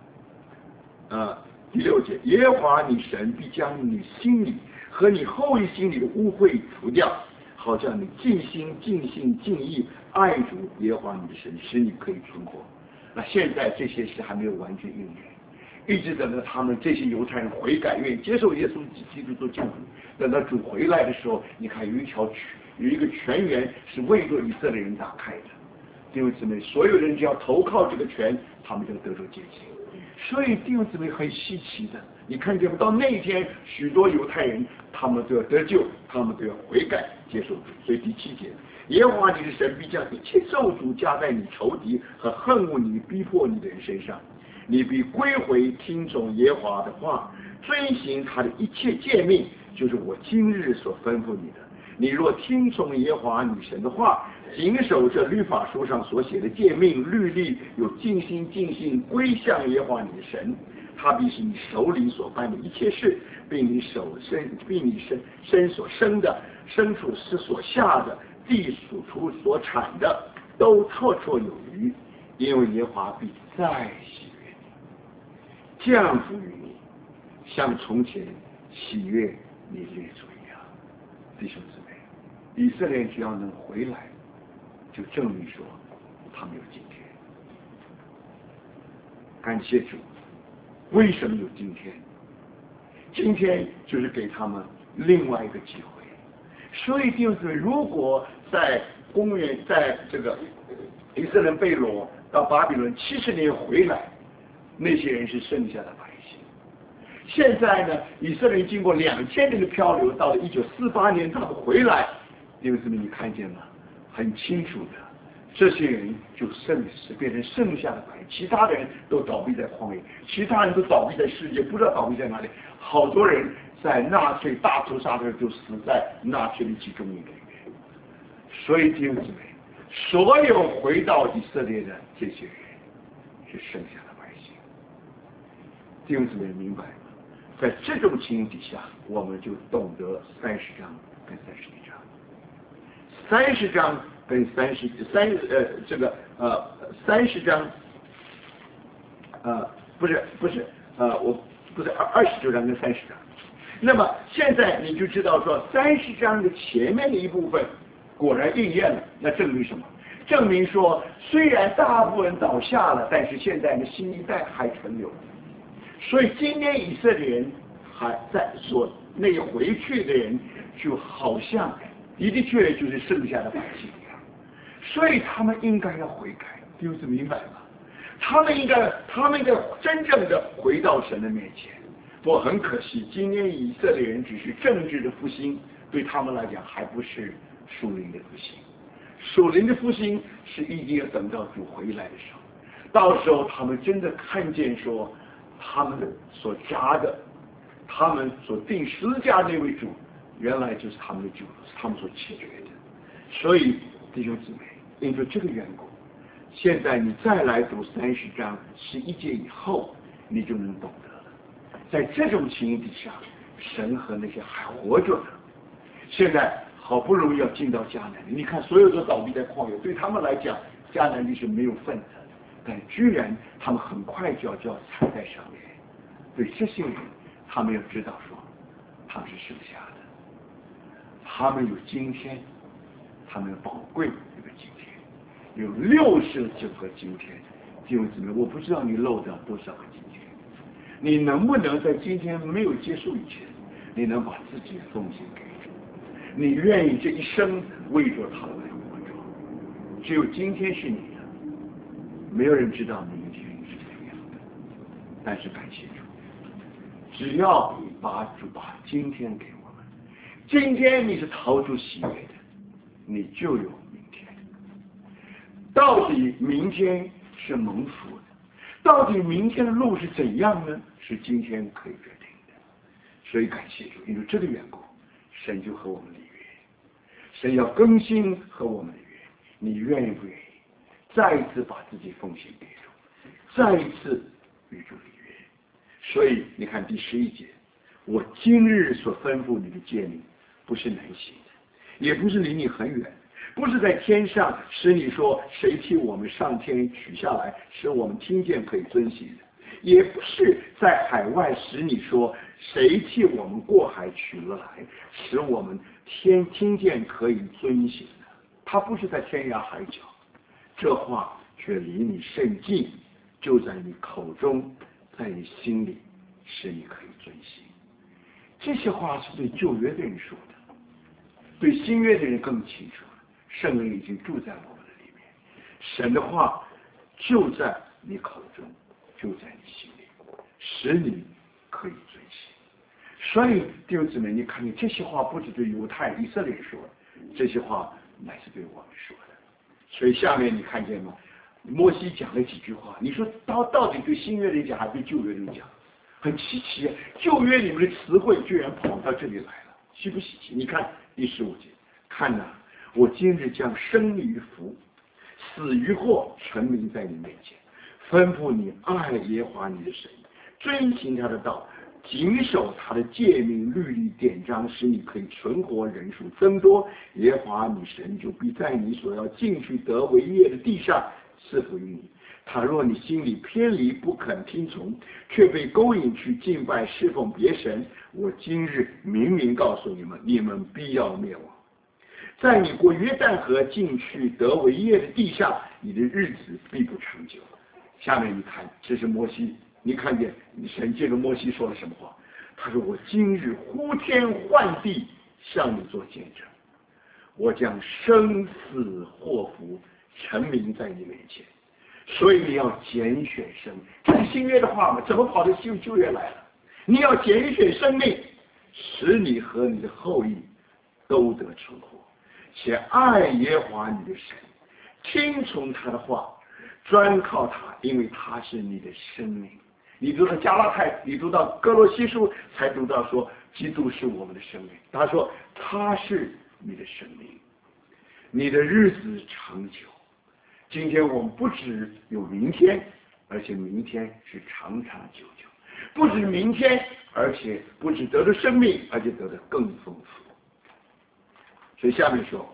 第6节，耶和华你神必将你心里和你后裔心里的污秽除掉，好叫你尽心尽性尽意爱主耶和华你的神，使你可以存活。那现在这些事还没有完全应验，一直等到他们这些犹太人悔改，愿意接受耶稣基督做救主，等到主回来的时候，你看有一个泉源是为着以色列人打开的。弟兄姊妹，所有人只要投靠这个泉，他们就得着洁净。所以弟兄姊妹很稀奇的，你看见不？到那一天，许多犹太人他们都要得救，他们都要悔改接受主。所以第7节，耶和华你的神必将一切咒诅加在你仇敌和恨恶你逼迫你的人身上，你必归回听从耶和华的话，遵行他的一切诫命，就是我今日所吩咐你的。 你若听从耶和华你神的话，谨守这律法书上所写的诫命律例，有尽心尽性归向耶和华你的神，他必是你手里所办的一切事，并你身所生的牲畜是所下的地属出所产的，都绰绰有余，因为耶和华必再喜悦你，降福于你，像从前喜悦你列祖一样。弟兄姊妹，以色列只要能回来，就证明说他们有今天。感谢主，为什么有今天？今天就是给他们另外一个机会。所以弟兄姊妹，如果在这个以色列被掳到巴比伦70年回来，那些人是剩下的百姓。现在呢，以色列经过2000年的漂流，到了1948年他们回来，弟兄姊妹，你看见吗？很清楚的，这些人就变成剩下的百姓，其他人都倒闭在旷野，其他人都倒闭在世界，不知道倒闭在哪里。好多人在纳粹大屠杀的时候就死在纳粹的集中营里面。所以弟兄姊妹，所有回到以色列的这些人是剩下的百姓。弟兄姊妹明白吗？在这种情形底下，我们就懂得30章跟31章，30章跟30章，不是29章跟30章。那么现在你就知道说30章的前面的一部分果然应验了，那证明什么？证明说虽然大部分倒下了，但是现在的新一代还存留。所以今天以色列人还在那回去的人，就好像的确就是剩下的百姓一样，所以他们应该要悔改，弟兄姊妹明白吗？他们应该真正的回到神的面前。不过很可惜，今天以色列人只是政治的复兴，对他们来讲还不是属灵的复兴。属灵的复兴是一定要等到主回来的时候，到时候他们真的看见说，他们所扎的，他们所定十字架那位主，原来就是他们的主，是他们所弃绝的。所以弟兄姊妹，因着这个缘故，现在你再来读30章11节以后，你就能懂得了。在这种情形底下，神和那些还活着的，现在好不容易要进到迦南地，你看所有的倒闭在旷野，对他们来讲，迦南地是没有份的，但居然他们很快就要踩在上面。对这些人，他们要知道说，他们是剩下的，他们有今天，他们宝贵这个今天，有69个今天。弟兄姊妹，我不知道你漏掉多少个今天，你能不能在今天没有结束以前，你能把自己奉献给主？你愿意这一生为着他来活着？只有今天是你的，没有人知道明天是怎样的。但是感谢主，只要你把今天给我们，今天你是逃出喜悦的，你就有明天。到底明天是蒙福的，到底明天的路是怎样呢？是今天可以决定的。所以感谢主，因为这个缘故，神就和我们立约，神要更新和我们的约。你愿意不愿意再一次把自己奉献给主，再一次与主立约？所以你看第11节，我今日所吩咐你的诫命，不是难行的，也不是离你很远，不是在天上使你说谁替我们上天取下来，使我们听见可以遵行的，也不是在海外使你说谁替我们过海取了来，使我们听见可以遵行的。它不是在天涯海角，这话却离你甚近，就在你口中，在你心里，使你可以遵行。这些话是对旧约的人说的，对新约的人更清楚。圣灵已经住在我们的里面，神的话就在你口中，就在你心里，使你可以遵行。所以弟兄姊妹，你看见这些话不是对犹太以色列人说的，这些话乃是对我们说的。所以下面你看见吗？摩西讲了几句话，你说到底对新约人讲还是对旧约人讲？很稀奇，旧约里面的词汇居然跑到这里来了，稀不稀奇？你看第15节， 看哪，我今日将生于福，死于祸，陈明在你面前，吩咐你爱耶和华你的神，遵行他的道，谨守他的诫命律例典章，使你可以存活，人数增多。耶和华你神就必在你所要进去得为业的地上赐福于你。倘若你心里偏离，不肯听从，却被勾引去敬拜侍奉别神，我今日明明告诉你们，你们必要灭亡。在你过约旦河进去得为业的地上，你的日子必不长久。下面你看，这是摩西，你看见神借着摩西说了什么话？他说：“我今日呼天唤地向你做见证，我将生死祸福陈明在你面前，所以你要拣选生命。”这是新约的话嘛？怎么跑到旧约来了？你要拣选生命，使你和你的后裔都得存活，且爱耶和华你的神，听从他的话，专靠他，因为他是你的生命。你读到加拉太，你读到哥罗西书，才读到说基督是我们的生命。他说他是你的生命，你的日子长久。今天我们不只有明天，而且明天是长长久久。不止明天，而且不止得到生命，而且得的更丰富。所以下面说，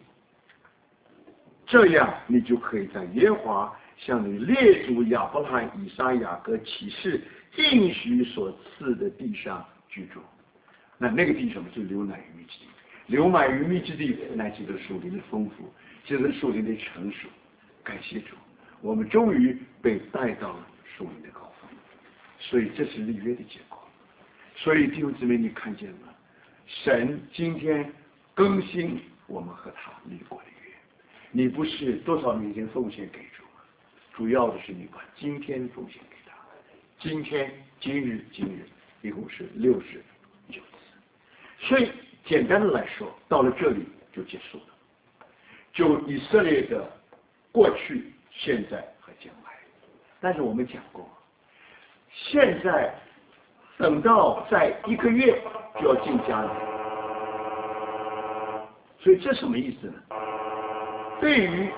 这样你就可以在耶和华向你列祖亚伯拉罕、以撒、雅各启示应许所赐的地上居住。那个地什么？是流奶与蜜之地。流奶与蜜之地，乃记得属灵的丰富，记得属灵的成熟。感谢主，我们终于被带到了属灵的高峰。所以这是立约的结果。所以弟兄姊妹，你看见了吗？神今天更新我们和他立过的约。你不是多少年前奉献给主吗？主要的是你把今天奉献给他。今日一共是69次。所以简单的来说，到了这里就结束了。就以色列的过去、现在和将来。但是我们讲过，现在等到在1个月就要进迦南，所以这什么意思呢？对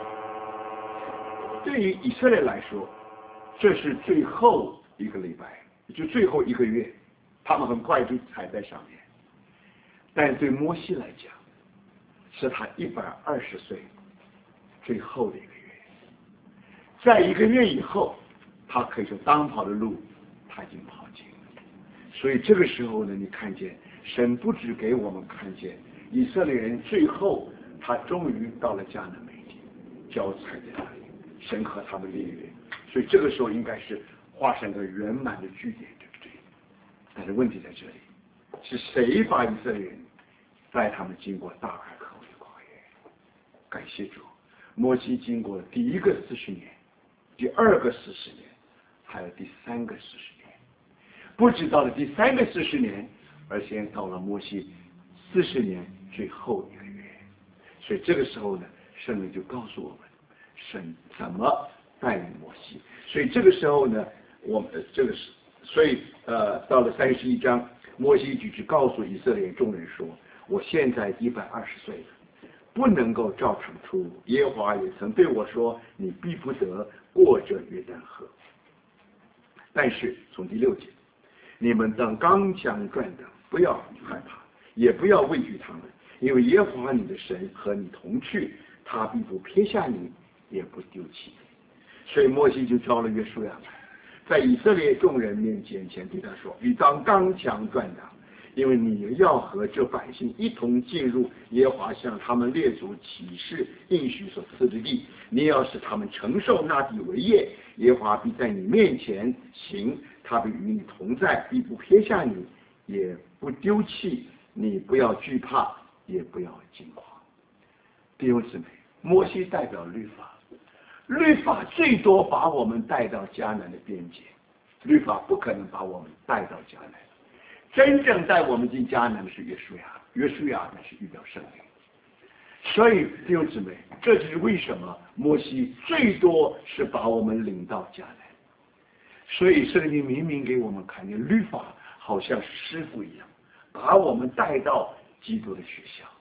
于以色列来说，这是最后1个礼拜，也就最后1个月，他们很快就踩在上面。但是对摩西来讲，是他120岁最后的1个月。在1个月以后，他可以说当跑的路他已经跑尽了。所以这个时候呢，你看见神不只给我们看见以色列人最后他终于到了迦南美地，脚踩在那里，神和他们立约。所以这个时候应该是画上个圆满的句点，对不对？但是问题在这里，是谁把以色列人带他们经过大海可畏的旷野？感谢主，摩西经过第1个40年，第2个40年，还有第3个40年。不止到了第3个40年，而且到了摩西40年最后1个月。所以这个时候呢，圣灵就告诉我们神怎么带领摩西。所以这个时候呢，我们到了31章，摩西举止告诉以色列众人说：我现在120岁了，不能够照常出入。耶和华也曾对我说：你必不得过这约旦河。但是从第6节，你们当刚强壮胆，不要害怕，也不要畏惧他们，因为耶和华你的神和你同去，他必不撇下你，也不丢弃你。所以摩西就召了约书亚来，在以色列众人面前对他说：你当刚强壮胆，因为你要和这百姓一同进入耶和华向他们列祖起誓应许所赐的地，你要使他们承受那地为业。耶和华必在你面前行，他必与你同在，必不撇下你，也不丢弃你。不要惧怕，也不要惊慌。弟兄姊妹，摩西代表律法，律法最多把我们带到迦南的边界，律法不可能把我们带到迦南。真正带我们进迦南的是约书亚，约书亚乃是预表圣灵。所以弟兄姊妹，这就是为什么摩西最多是把我们领到迦南。所以圣经明明给我们看见，律法好像是师傅一样，把我们带到基督的学校。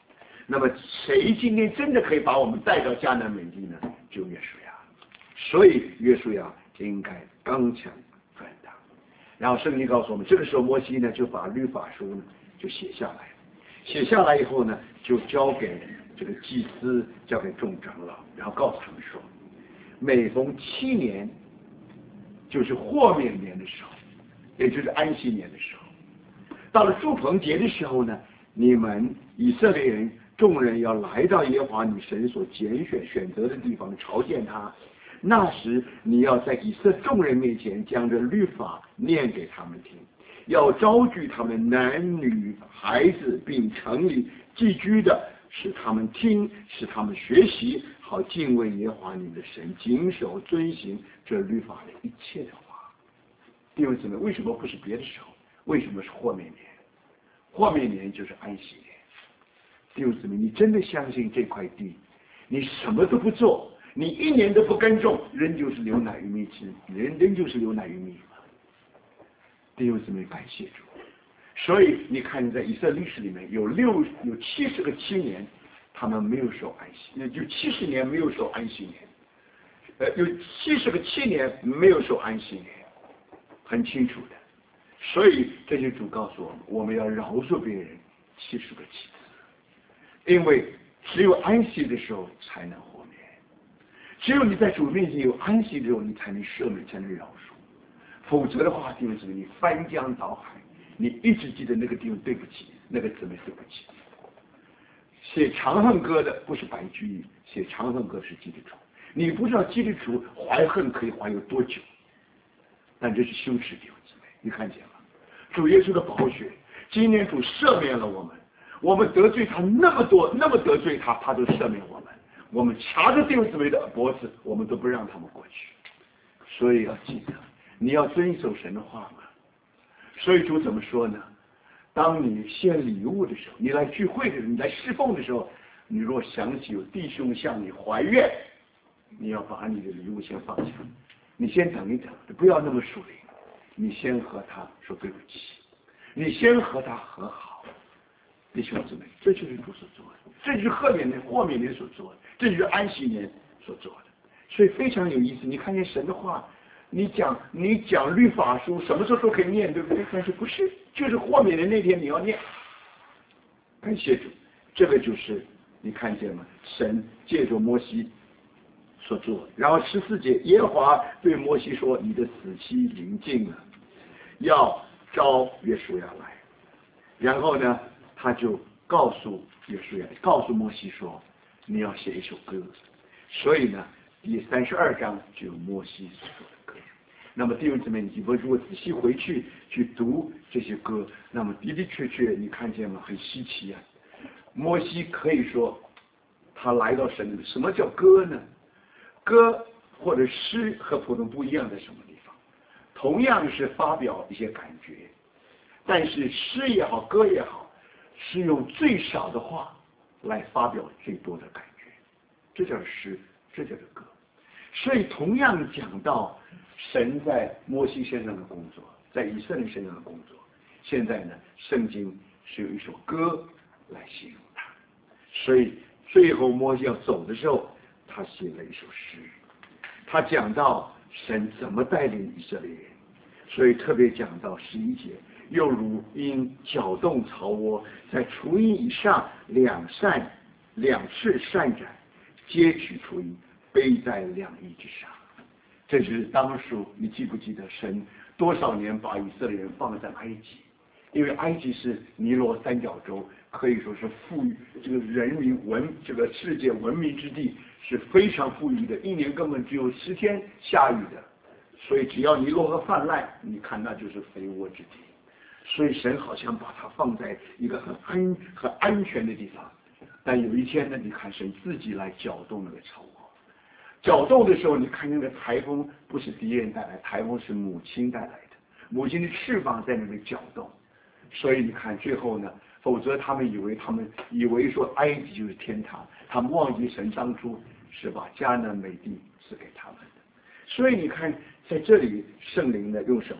那么谁今天真的可以把我们带到迦南美地呢？就约书亚。所以约书亚应该刚强转达。然后圣经告诉我们，这个时候摩西呢就把律法书呢就写下来，写下来以后呢就交给这个祭司，交给众长老，然后告诉他们说，每逢7年，就是豁免年的时候，也就是安息年的时候，到了住棚节的时候呢，你们以色列人众人要来到耶和华你神所选择的地方朝见他。那时你要在以色列众人面前将这律法念给他们听，要招聚他们男女孩子并城里寄居的，使他们听，使他们学习，好敬畏耶和华你的神，谨守遵行这律法的一切的话。弟兄姊妹，为什么不是别的时候？为什么是豁免年？豁免年就是安息年。弟兄姊妹，你真的相信这块地，你什么都不做，你1年都不耕种，仍旧是流奶与蜜之，仍旧是流奶与蜜吗？弟兄姊妹，感谢主。所以你看，在以色列历史里面有70个7年，他们没有守安息，就70年没有守安息年，有70个7年没有守安息年，很清楚的。所以这就主告诉我们，我们要饶恕别人70个7次，因为只有安息的时候才能豁免，只有你在主面前有安息的时候，你才能赦免，才能饶恕。否则的话，弟兄姊妹，你翻江倒海，你一直记得那个地方对不起，那个姊妹对不起。写长恨歌的不是白居易，写长恨歌是基督徒。你不知道基督徒怀恨可以怀有多久，但这是羞耻，弟兄姊妹，你看见吗？主耶稣的宝血，今天主赦免了我们，我们得罪他那么多，那么得罪他，他都赦免我们。我们掐着弟兄姊妹的脖子，我们都不让他们过去。所以要记得，你要遵守神的话嘛。所以主怎么说呢？当你献礼物的时候，你来聚会的时候，你来侍奉的时候，你若想起有弟兄向你怀怨，你要把你的礼物先放下，你先等一等，不要那么属灵，你先和他说对不起，你先和他和好。弟兄姊妹，这就是主所做的，这就是豁免年所做的，这就是安息年所做的。所以非常有意思，你看见神的话，你讲律法书什么时候都可以念，对不对？但是不是就是豁免的那天你要念。感谢主，这个就是你看见吗？神借着摩西所做。然后14节，耶和华对摩西说：“你的死期临近了，要招约书亚来。”然后呢，他就告诉摩西说：“你要写一首歌。”所以呢，第32章就有摩西所说的歌。那么弟兄姊妹，你如果仔细回去读这些歌，那么的的确确你看见吗？很稀奇啊！摩西可以说他来到神里，什么叫歌呢？歌或者诗和普通不一样在什么地方？同样是发表一些感觉，但是诗也好，歌也好，是用最少的话来发表最多的感觉，这叫诗，这叫做歌。所以同样讲到神在摩西身上的工作，在以色列身上的工作，现在呢，圣经是有一首歌来形容它。所以最后摩西要走的时候，他写了一首诗，他讲到神怎么带领以色列人，所以特别讲到11节，又如鹰搅动巢窝，在雏鹰以上2翅扇展，接取雏鹰，背在两翼之上。这是当初你记不记得神多少年把以色列人放在埃及？因为埃及是尼罗三角洲，可以说是富裕，这个这个世界文明之地，是非常富裕的，一年根本只有10天下雨的，所以只要尼罗河泛滥，你看那就是肥沃之地。所以神好像把它放在一个很安全的地方，但有一天呢，你看神自己来搅动那个巢窝。搅动的时候，你看那个台风不是敌人带来，台风是母亲带来的，母亲的翅膀在那里搅动。所以你看最后呢，否则他们以为说埃及就是天堂，他们忘记神当初是把迦南美地赐给他们的。所以你看在这里圣灵呢用什么？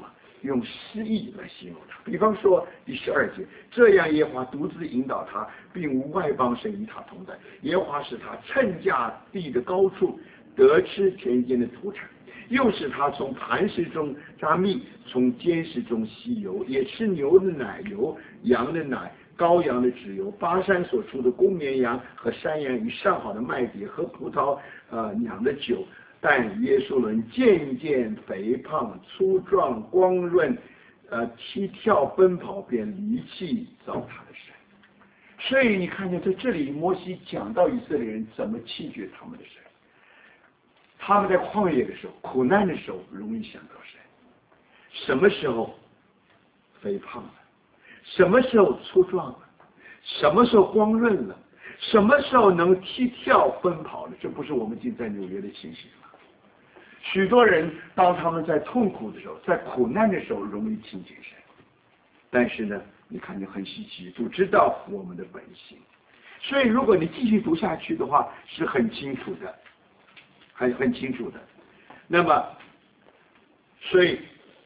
用诗意来形容他。比方说第12节，这样耶和华独自引导他，并无外邦神与他同在。耶和华使他乘驾地的高处，得吃田间的土产，又使他从磐石中扎蜜，从坚石中吸油，也吃牛的奶油、羊的奶、羔羊的脂油，巴山所出的公绵羊和山羊与上好的麦秸和葡萄酿的酒。但耶稣伦渐渐肥胖、粗壮、光润，踢跳奔跑，便离弃造他的神。所以你看见在这里，摩西讲到以色列人怎么弃绝他们的神。他们在旷野的时候、苦难的时候，容易想到神。什么时候肥胖了？什么时候粗壮了？什么时候光润了？什么时候能踢跳奔跑了？这不是我们今在纽约的情形吗？许多人当他们在痛苦的时候、在苦难的时候，容易亲近神。但是呢，你看见很稀奇，主知道我们的本性。所以如果你继续读下去的话，是很清楚的，很清楚的。那么，所以，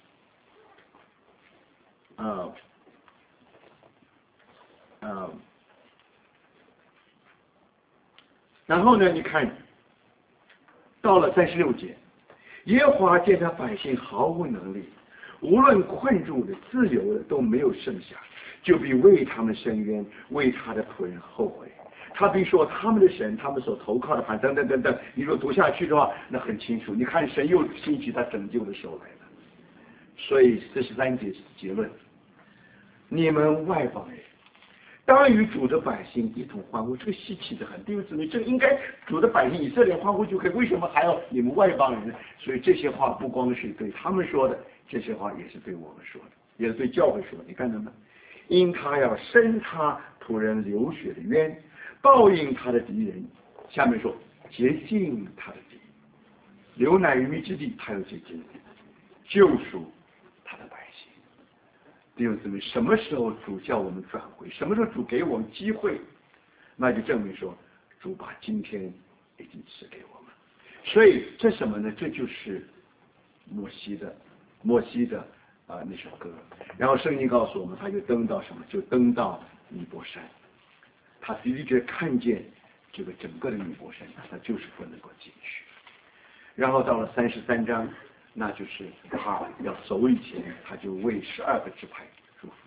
然后呢，你看，到了36节，耶和华见他百姓毫无能力，无论困住的、自由的都没有剩下，就必为他们伸冤，为他的仆人后悔。他必说他们的神，他们所投靠的盘等等等等。你如果读下去的话，那很清楚。你看神又兴起他拯救的手来了。所以43节是结论：你们外邦人当与主的百姓一同欢呼。这个稀奇的很，弟兄姊妹，这个应该主的百姓以色列欢呼就可以，为什么还要你们外邦人呢？所以这些话不光是对他们说的，这些话也是对我们说的，也是对教会说的。你看到吗？因他要伸他仆人流血的冤，报应他的敌人。下面说洁净他的地，流奶与蜜之地，他要洁净，救赎他的百姓。弟兄姊妹，什么时候主叫我们转回？什么时候主给我们机会？那就证明说，主把今天已经赐给我们。所以这什么呢？这就是摩西的那首歌。然后圣经告诉我们，他就登到什么？就登到尼泊山。他的确看见这个整个的尼泊山，他就是不能够进去。然后到了33章，那就是他要走以前，他就为12个支派祝福。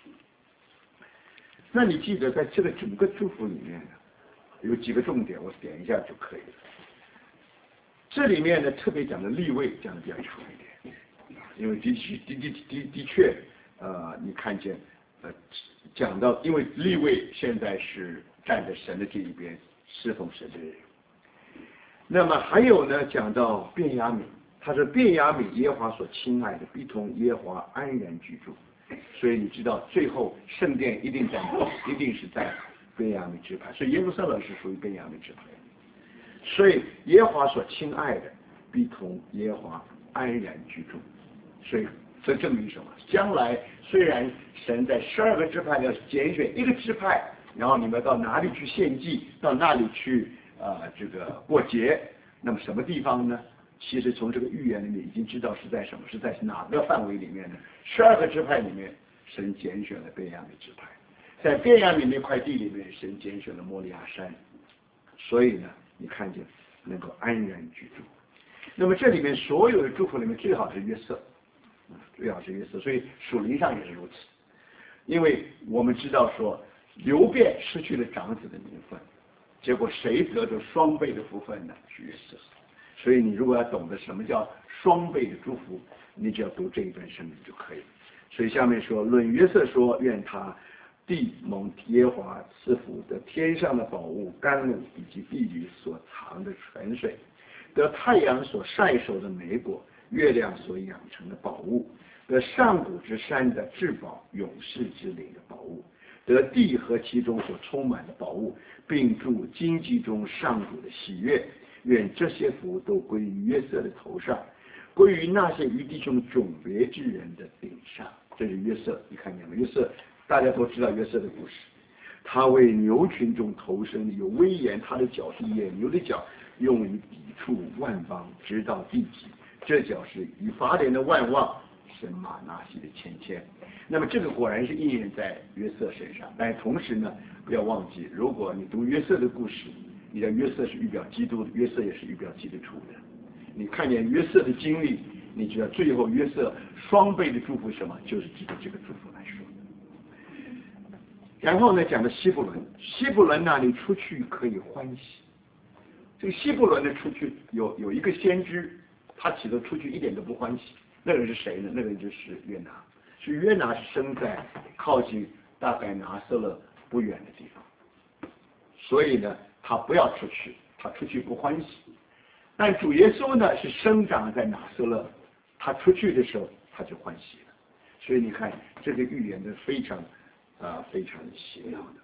那你记得在这个整个祝福里面呢，有几个重点，我点一下就可以了。这里面呢特别讲的利未讲的比较长一点，因为的确，你看见，讲到，因为利未现在是站在神的这一边，侍奉神的人。那么还有呢，讲到便雅悯，他说便雅悯耶和华所亲爱的，必同耶和华安然居住。所以你知道，最后圣殿一定是在便雅悯支派，所以耶路撒冷是属于便雅悯支派。所以耶和华所亲爱的，必同耶和华安然居住。所以这证明什么？将来虽然神在12个支派要拣选一个支派，然后你们到哪里去献祭，到那里去这个过节，那么什么地方呢？其实从这个预言里面已经知道是在什么，是在哪个范围里面呢？12个支派里面，神拣选了便雅悯支派，在便雅悯那块地里面，神拣选了摩利亚山。所以呢，你看见能够安然居住。那么这里面所有的祝福里面，最好是约瑟，最好是约瑟。所以属灵上也是如此，因为我们知道说，流便失去了长子的名分，结果谁得着双倍的福分呢？是约瑟。所以你如果要懂得什么叫双倍的祝福，你只要读这一段圣经就可以。所以下面说，论约瑟说，愿他地蒙耶和华赐福，得天上的宝物甘露，以及地里所藏的泉水，得太阳所晒熟的美果，月亮所养成的宝物，得上古之山的至宝，永世之灵的宝物，得地和其中所充满的宝物，并注经济中上主的喜悦。愿这些福都归于约瑟的头上，归于那些与弟兄迥别之人的顶上。这是约瑟，你看见吗？约瑟大家都知道约瑟的故事，他为牛群中头生，有威严，他的脚是野牛的脚，用于抵触万邦，直到地极。这脚是以法莲的万望神马拿西的千千。那么这个果然是应验在约瑟身上，但同时呢，不要忘记，如果你读约瑟的故事，你的约瑟是预表基督的，约瑟也是预表基督徒的。你看见约瑟的经历，你知道最后约瑟双倍的祝福什么，就是指着这个祝福来说。然后呢，讲的希伯伦，希伯伦那里出去可以欢喜。这个希伯伦的出去有一个先知，他起初出去一点都不欢喜。那个人是谁呢？那个人就是约拿。是约拿是生在靠近大概拿撒勒不远的地方，所以呢，他不要出去，他出去不欢喜。但主耶稣呢是生长在拿撒勒，他出去的时候他就欢喜了。所以你看这个预言的非常奇妙的。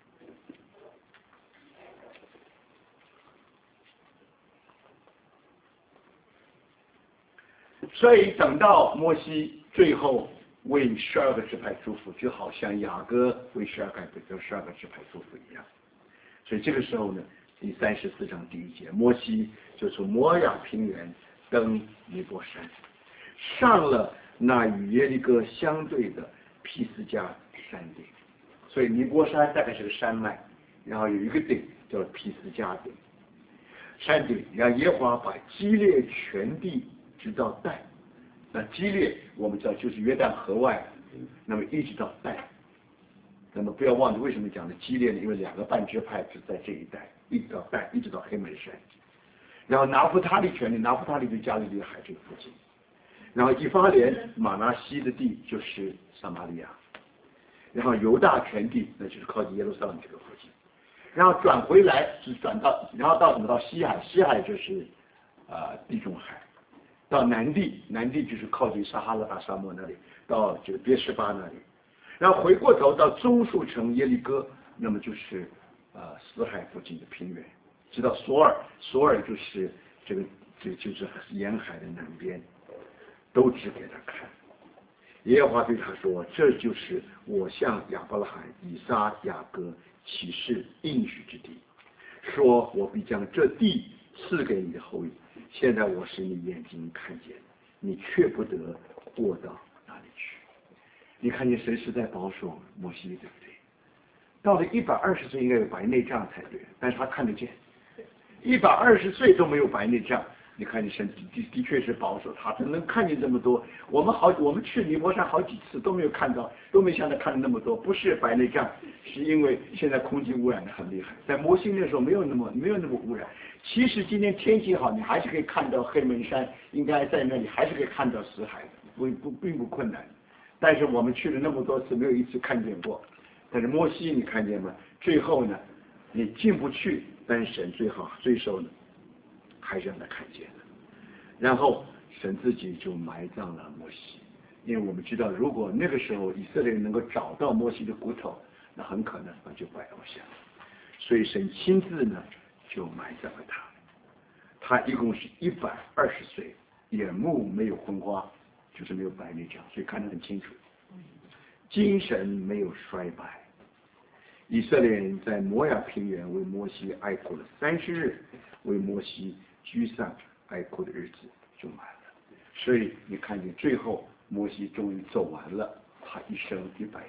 所以等到摩西最后为12个支派祝福，就好像雅各为12个支派祝福一样。所以这个时候呢，第34章第1节，摩西就从摩亚平原登尼波山，上了那与耶利哥相对的毗斯迦山顶。所以尼波山大概是个山脉，然后有一个顶叫毗斯迦顶，山顶让耶和华把基列全地直到但。那基列我们知道就是约旦河外，那么一直到但。那么不要忘记为什么讲的基列呢？因为2个半支派是在这一带，一直到但，一直到黑门山。然后拿弗他利全地，拿弗他利就加利利海这个附近。然后以法莲马拿西的地就是撒玛利亚。然后犹大全地那就是靠近耶路撒冷这个附近。然后转回来是转到，然后到什么？到西海，西海就是地中海。到南地就是靠近撒哈拉大沙漠那里，到这个别是巴那里，然后回过头到棕树城耶利哥，那么就是死海附近的平原，直到索尔就是这就是沿海的南边，都指给他看。耶和华对他说：“这就是我向亚伯拉罕、以撒、雅各起誓应许之地，说我必将这地赐给你的后裔。现在我使你眼睛看见，你却不得过到哪里去。”你看见神是在保守摩西，对不对？到了120岁应该有白内障才对，但是他看得见。120岁都没有白内障，你看见神的确是保守他，他能看见这么多。我们去尼泊山好几次都没有看到，都没像他看的那么多。不是白内障，是因为现在空气污染的很厉害，在摩西那时候没有那么污染。其实今天天气好，你还是可以看到黑门山，应该在那里还是可以看到死海的，并不困难。但是我们去了那么多次，没有一次看见过。但是摩西你看见吗？最后呢，你进不去，但神最后呢，还是让他看见了。然后神自己就埋葬了摩西，因为我们知道，如果那个时候以色列人能够找到摩西的骨头，那很可能就拜偶像。所以神亲自呢就埋葬了他。他一共是120岁，眼目没有昏花，就是没有白内障，所以看得很清楚。精神没有衰败。以色列人在摩亚平原为摩西哀哭了30日，为摩西居丧哀哭的日子就满了。所以你看见最后摩西终于走完了他一生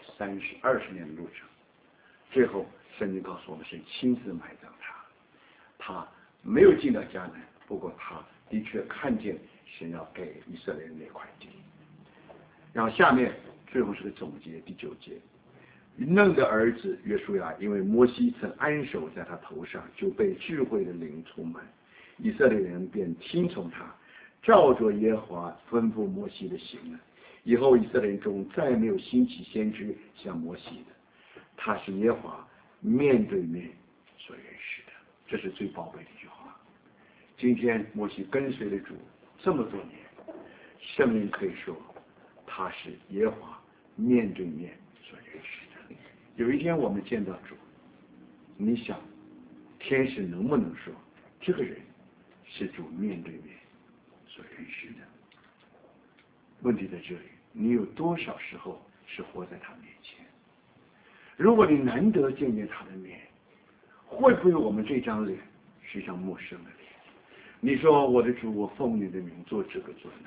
20年的路程。最后圣经告诉我们，神亲自埋葬他，他没有进到迦南，不过他的确看见神要给以色列人那块地。然后下面最后是个总结，第9节，嫩的儿子约书亚，因为摩西曾安守在他头上，就被智慧的灵充满，以色列人便听从他，照着耶和华吩咐摩西的行了。以后以色列人中再没有兴起先知像摩西的，他是耶和华面对面所认识的。这是最宝贝的一句话。今天摩西跟随了主这么多年，圣灵可以说他是耶和华面对面所认识的。有一天我们见到主，你想天使能不能说这个人是主面对面所认识的？问题在这里，你有多少时候是活在他面前？如果你难得见见他的面，会不会我们这张脸是一张陌生的脸？你说我的主，我奉你的名做这个做那个，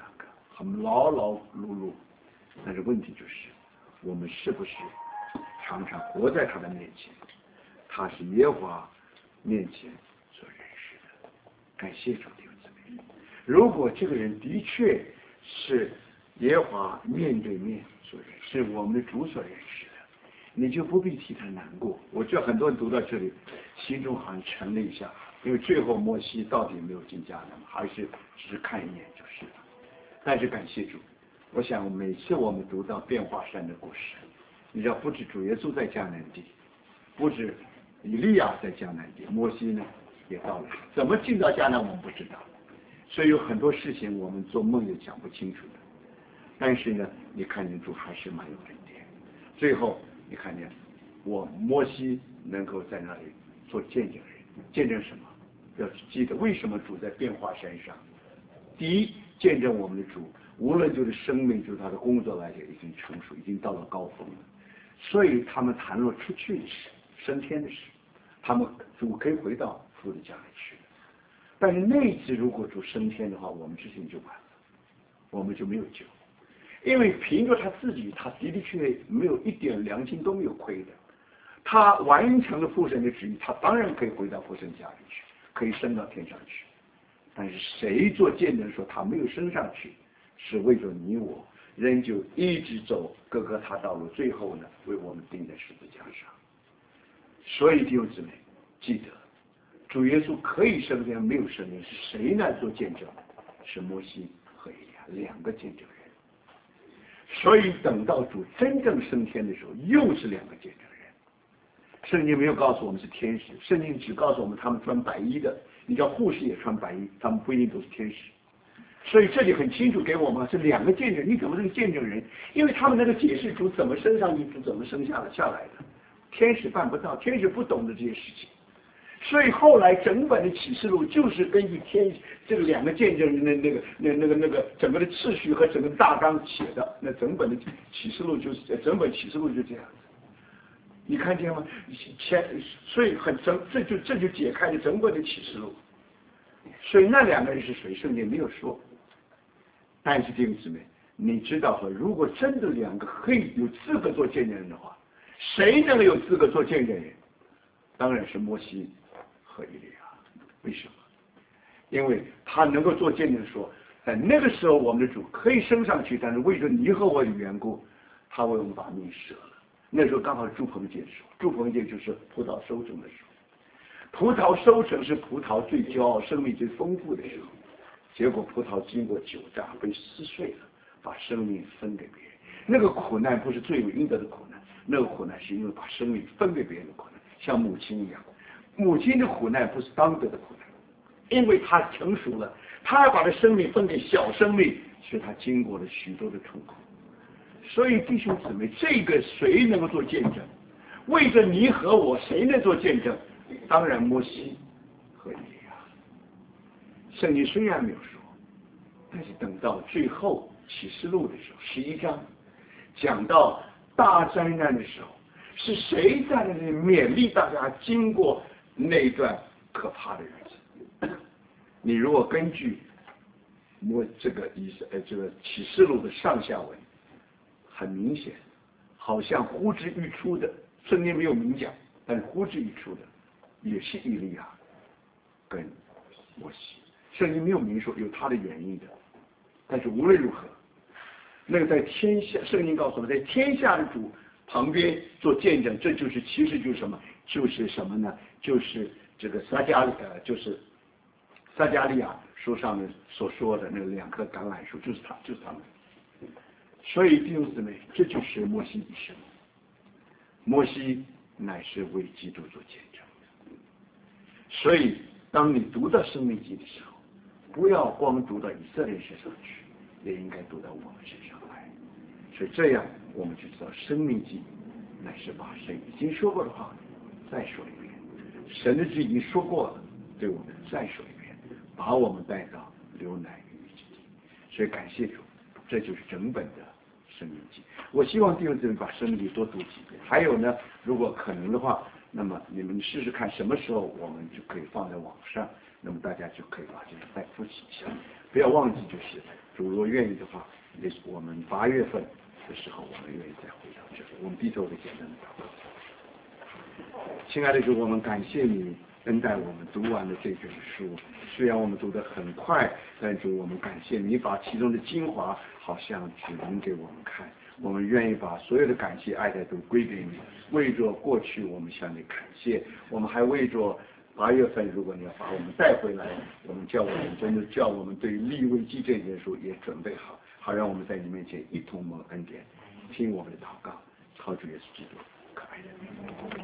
很劳劳碌碌。但是问题就是，我们是不是常常活在他的面前？他是耶和华面前所认识的。感谢主弟兄姊妹，如果这个人的确是耶和华面对面所认识，是我们的主所认识的，你就不必替他难过。我觉得很多人读到这里，心中好像沉了一下，因为最后摩西到底没有进迦南，还是只是看一眼就是了。但是感谢主，我想每次我们读到变化山的故事，你知道，不止主耶稣在迦南地，不止以利亚在迦南地，摩西呢也到了。怎么进到迦南我们不知道，所以有很多事情我们做梦也讲不清楚的。但是呢，你看见主还是蛮有恩典。最后你看见摩西能够在那里做见证人，见证什么？要记得为什么主在变化山上，第一，见证我们的主无论就是生命就是他的工作来讲已经成熟，已经到了高峰了，所以他们谈论出去的事，升天的事，他们主可以回到父的家里去。但是那一次如果主升天的话，我们之前就完了，我们就没有救。因为凭着他自己，他的确没有一点良心都没有亏的，他完成了父神的旨意，他当然可以回到父神家里去，可以升到天上去。但是谁做见证说他没有升上去，是为着你我，人就一直走各个他道路，最后呢为我们钉在十字架上。所以弟兄姊妹记得，主耶稣可以升天没有升天，是谁呢做见证？是摩西和以利亚两个见证人。所以等到主真正升天的时候，又是两个见证人。圣经没有告诉我们是天使，圣经只告诉我们他们穿白衣的。你叫护士也穿白衣，他们不一定都是天使。所以这里很清楚给我们是两个见证。你怎么是个见证人？因为他们那个解释主怎么升上去，主怎么升下来的，天使办不到，天使不懂得这些事情。所以后来整本的启示录就是根据这个两个见证人的那个整个的次序和整个大纲写的。那整本的启示录就是整本启示录就这样子，你看见吗？所以这就解开了整本的启示录。所以那两个人是谁？圣经没有说。但是弟兄姊妹，你知道说，如果真的两个可以有资格做见证人的话，谁能有资格做见证人？当然是摩西和以利亚。为什么？因为他能够做见证说，在那个时候我们的主可以升上去，但是为了你和我的缘故，他为我们把命舍了。那时候刚好是祝棚节的时候，祝棚节就是葡萄收成的时候。葡萄收成是葡萄最骄傲、生命最丰富的时候，结果葡萄经过酒榨被撕碎了，把生命分给别人。那个苦难不是罪有应得的苦难，那个苦难是因为把生命分给别人的苦难，像母亲一样。母亲的苦难不是当得的苦难，因为她成熟了，她要把这生命分给小生命，使她经过了许多的痛苦。所以弟兄姊妹，这个谁能够做见证？为着你和我，谁能做见证？当然摩西和以利亚。圣经虽然没有说，但是等到最后启示录的时候，11章讲到大灾难的时候，是谁在那里勉励大家经过那段可怕的日子？你如果根据这个启示录的上下文，很明显，好像呼之欲出的，圣经没有明讲，但是呼之欲出的也是以利亚跟摩西。圣经没有明说有他的原因的，但是无论如何，那个在天下，圣经告诉我们，在天下的主旁边做见证，这就是其实就是什么？就是什么呢？就是这个撒加利亚书上面所说的那2棵橄榄树，就是他们。所以弟兄姊妹，这就是摩西一生。摩西乃是为基督做见证的。所以当你读到申命记的时候，不要光读到以色列身上去，也应该读到我们身上来。所以这样我们就知道申命记乃是把神已经说过的话再说一遍，神的旨已经说过了，对我们再说一遍，把我们带到流奶与蜜之地。所以感谢主，这就是整本的申命记。我希望弟兄姊妹把申命记多读几遍。还有呢，如果可能的话，那么你们试试看什么时候我们就可以放在网上，那么大家就可以把这个再复习一下。不要忘记就是主若愿意的话，也许我们8月份的时候，我们愿意再回到这里。我们低头的简单的祷告。亲爱的主，我们感谢你恩待我们读完了这卷书，虽然我们读得很快，但主我们感谢你把其中的精华好像指明给我们看。我们愿意把所有的感谢爱戴都归给你。为着过去我们向你感谢，我们还为着8月份如果你要把我们带回来，我们真的叫我们对利未记这件书也准备好，好让我们在你面前一同蒙恩典，听我们的祷告，靠主耶稣基督可爱的名。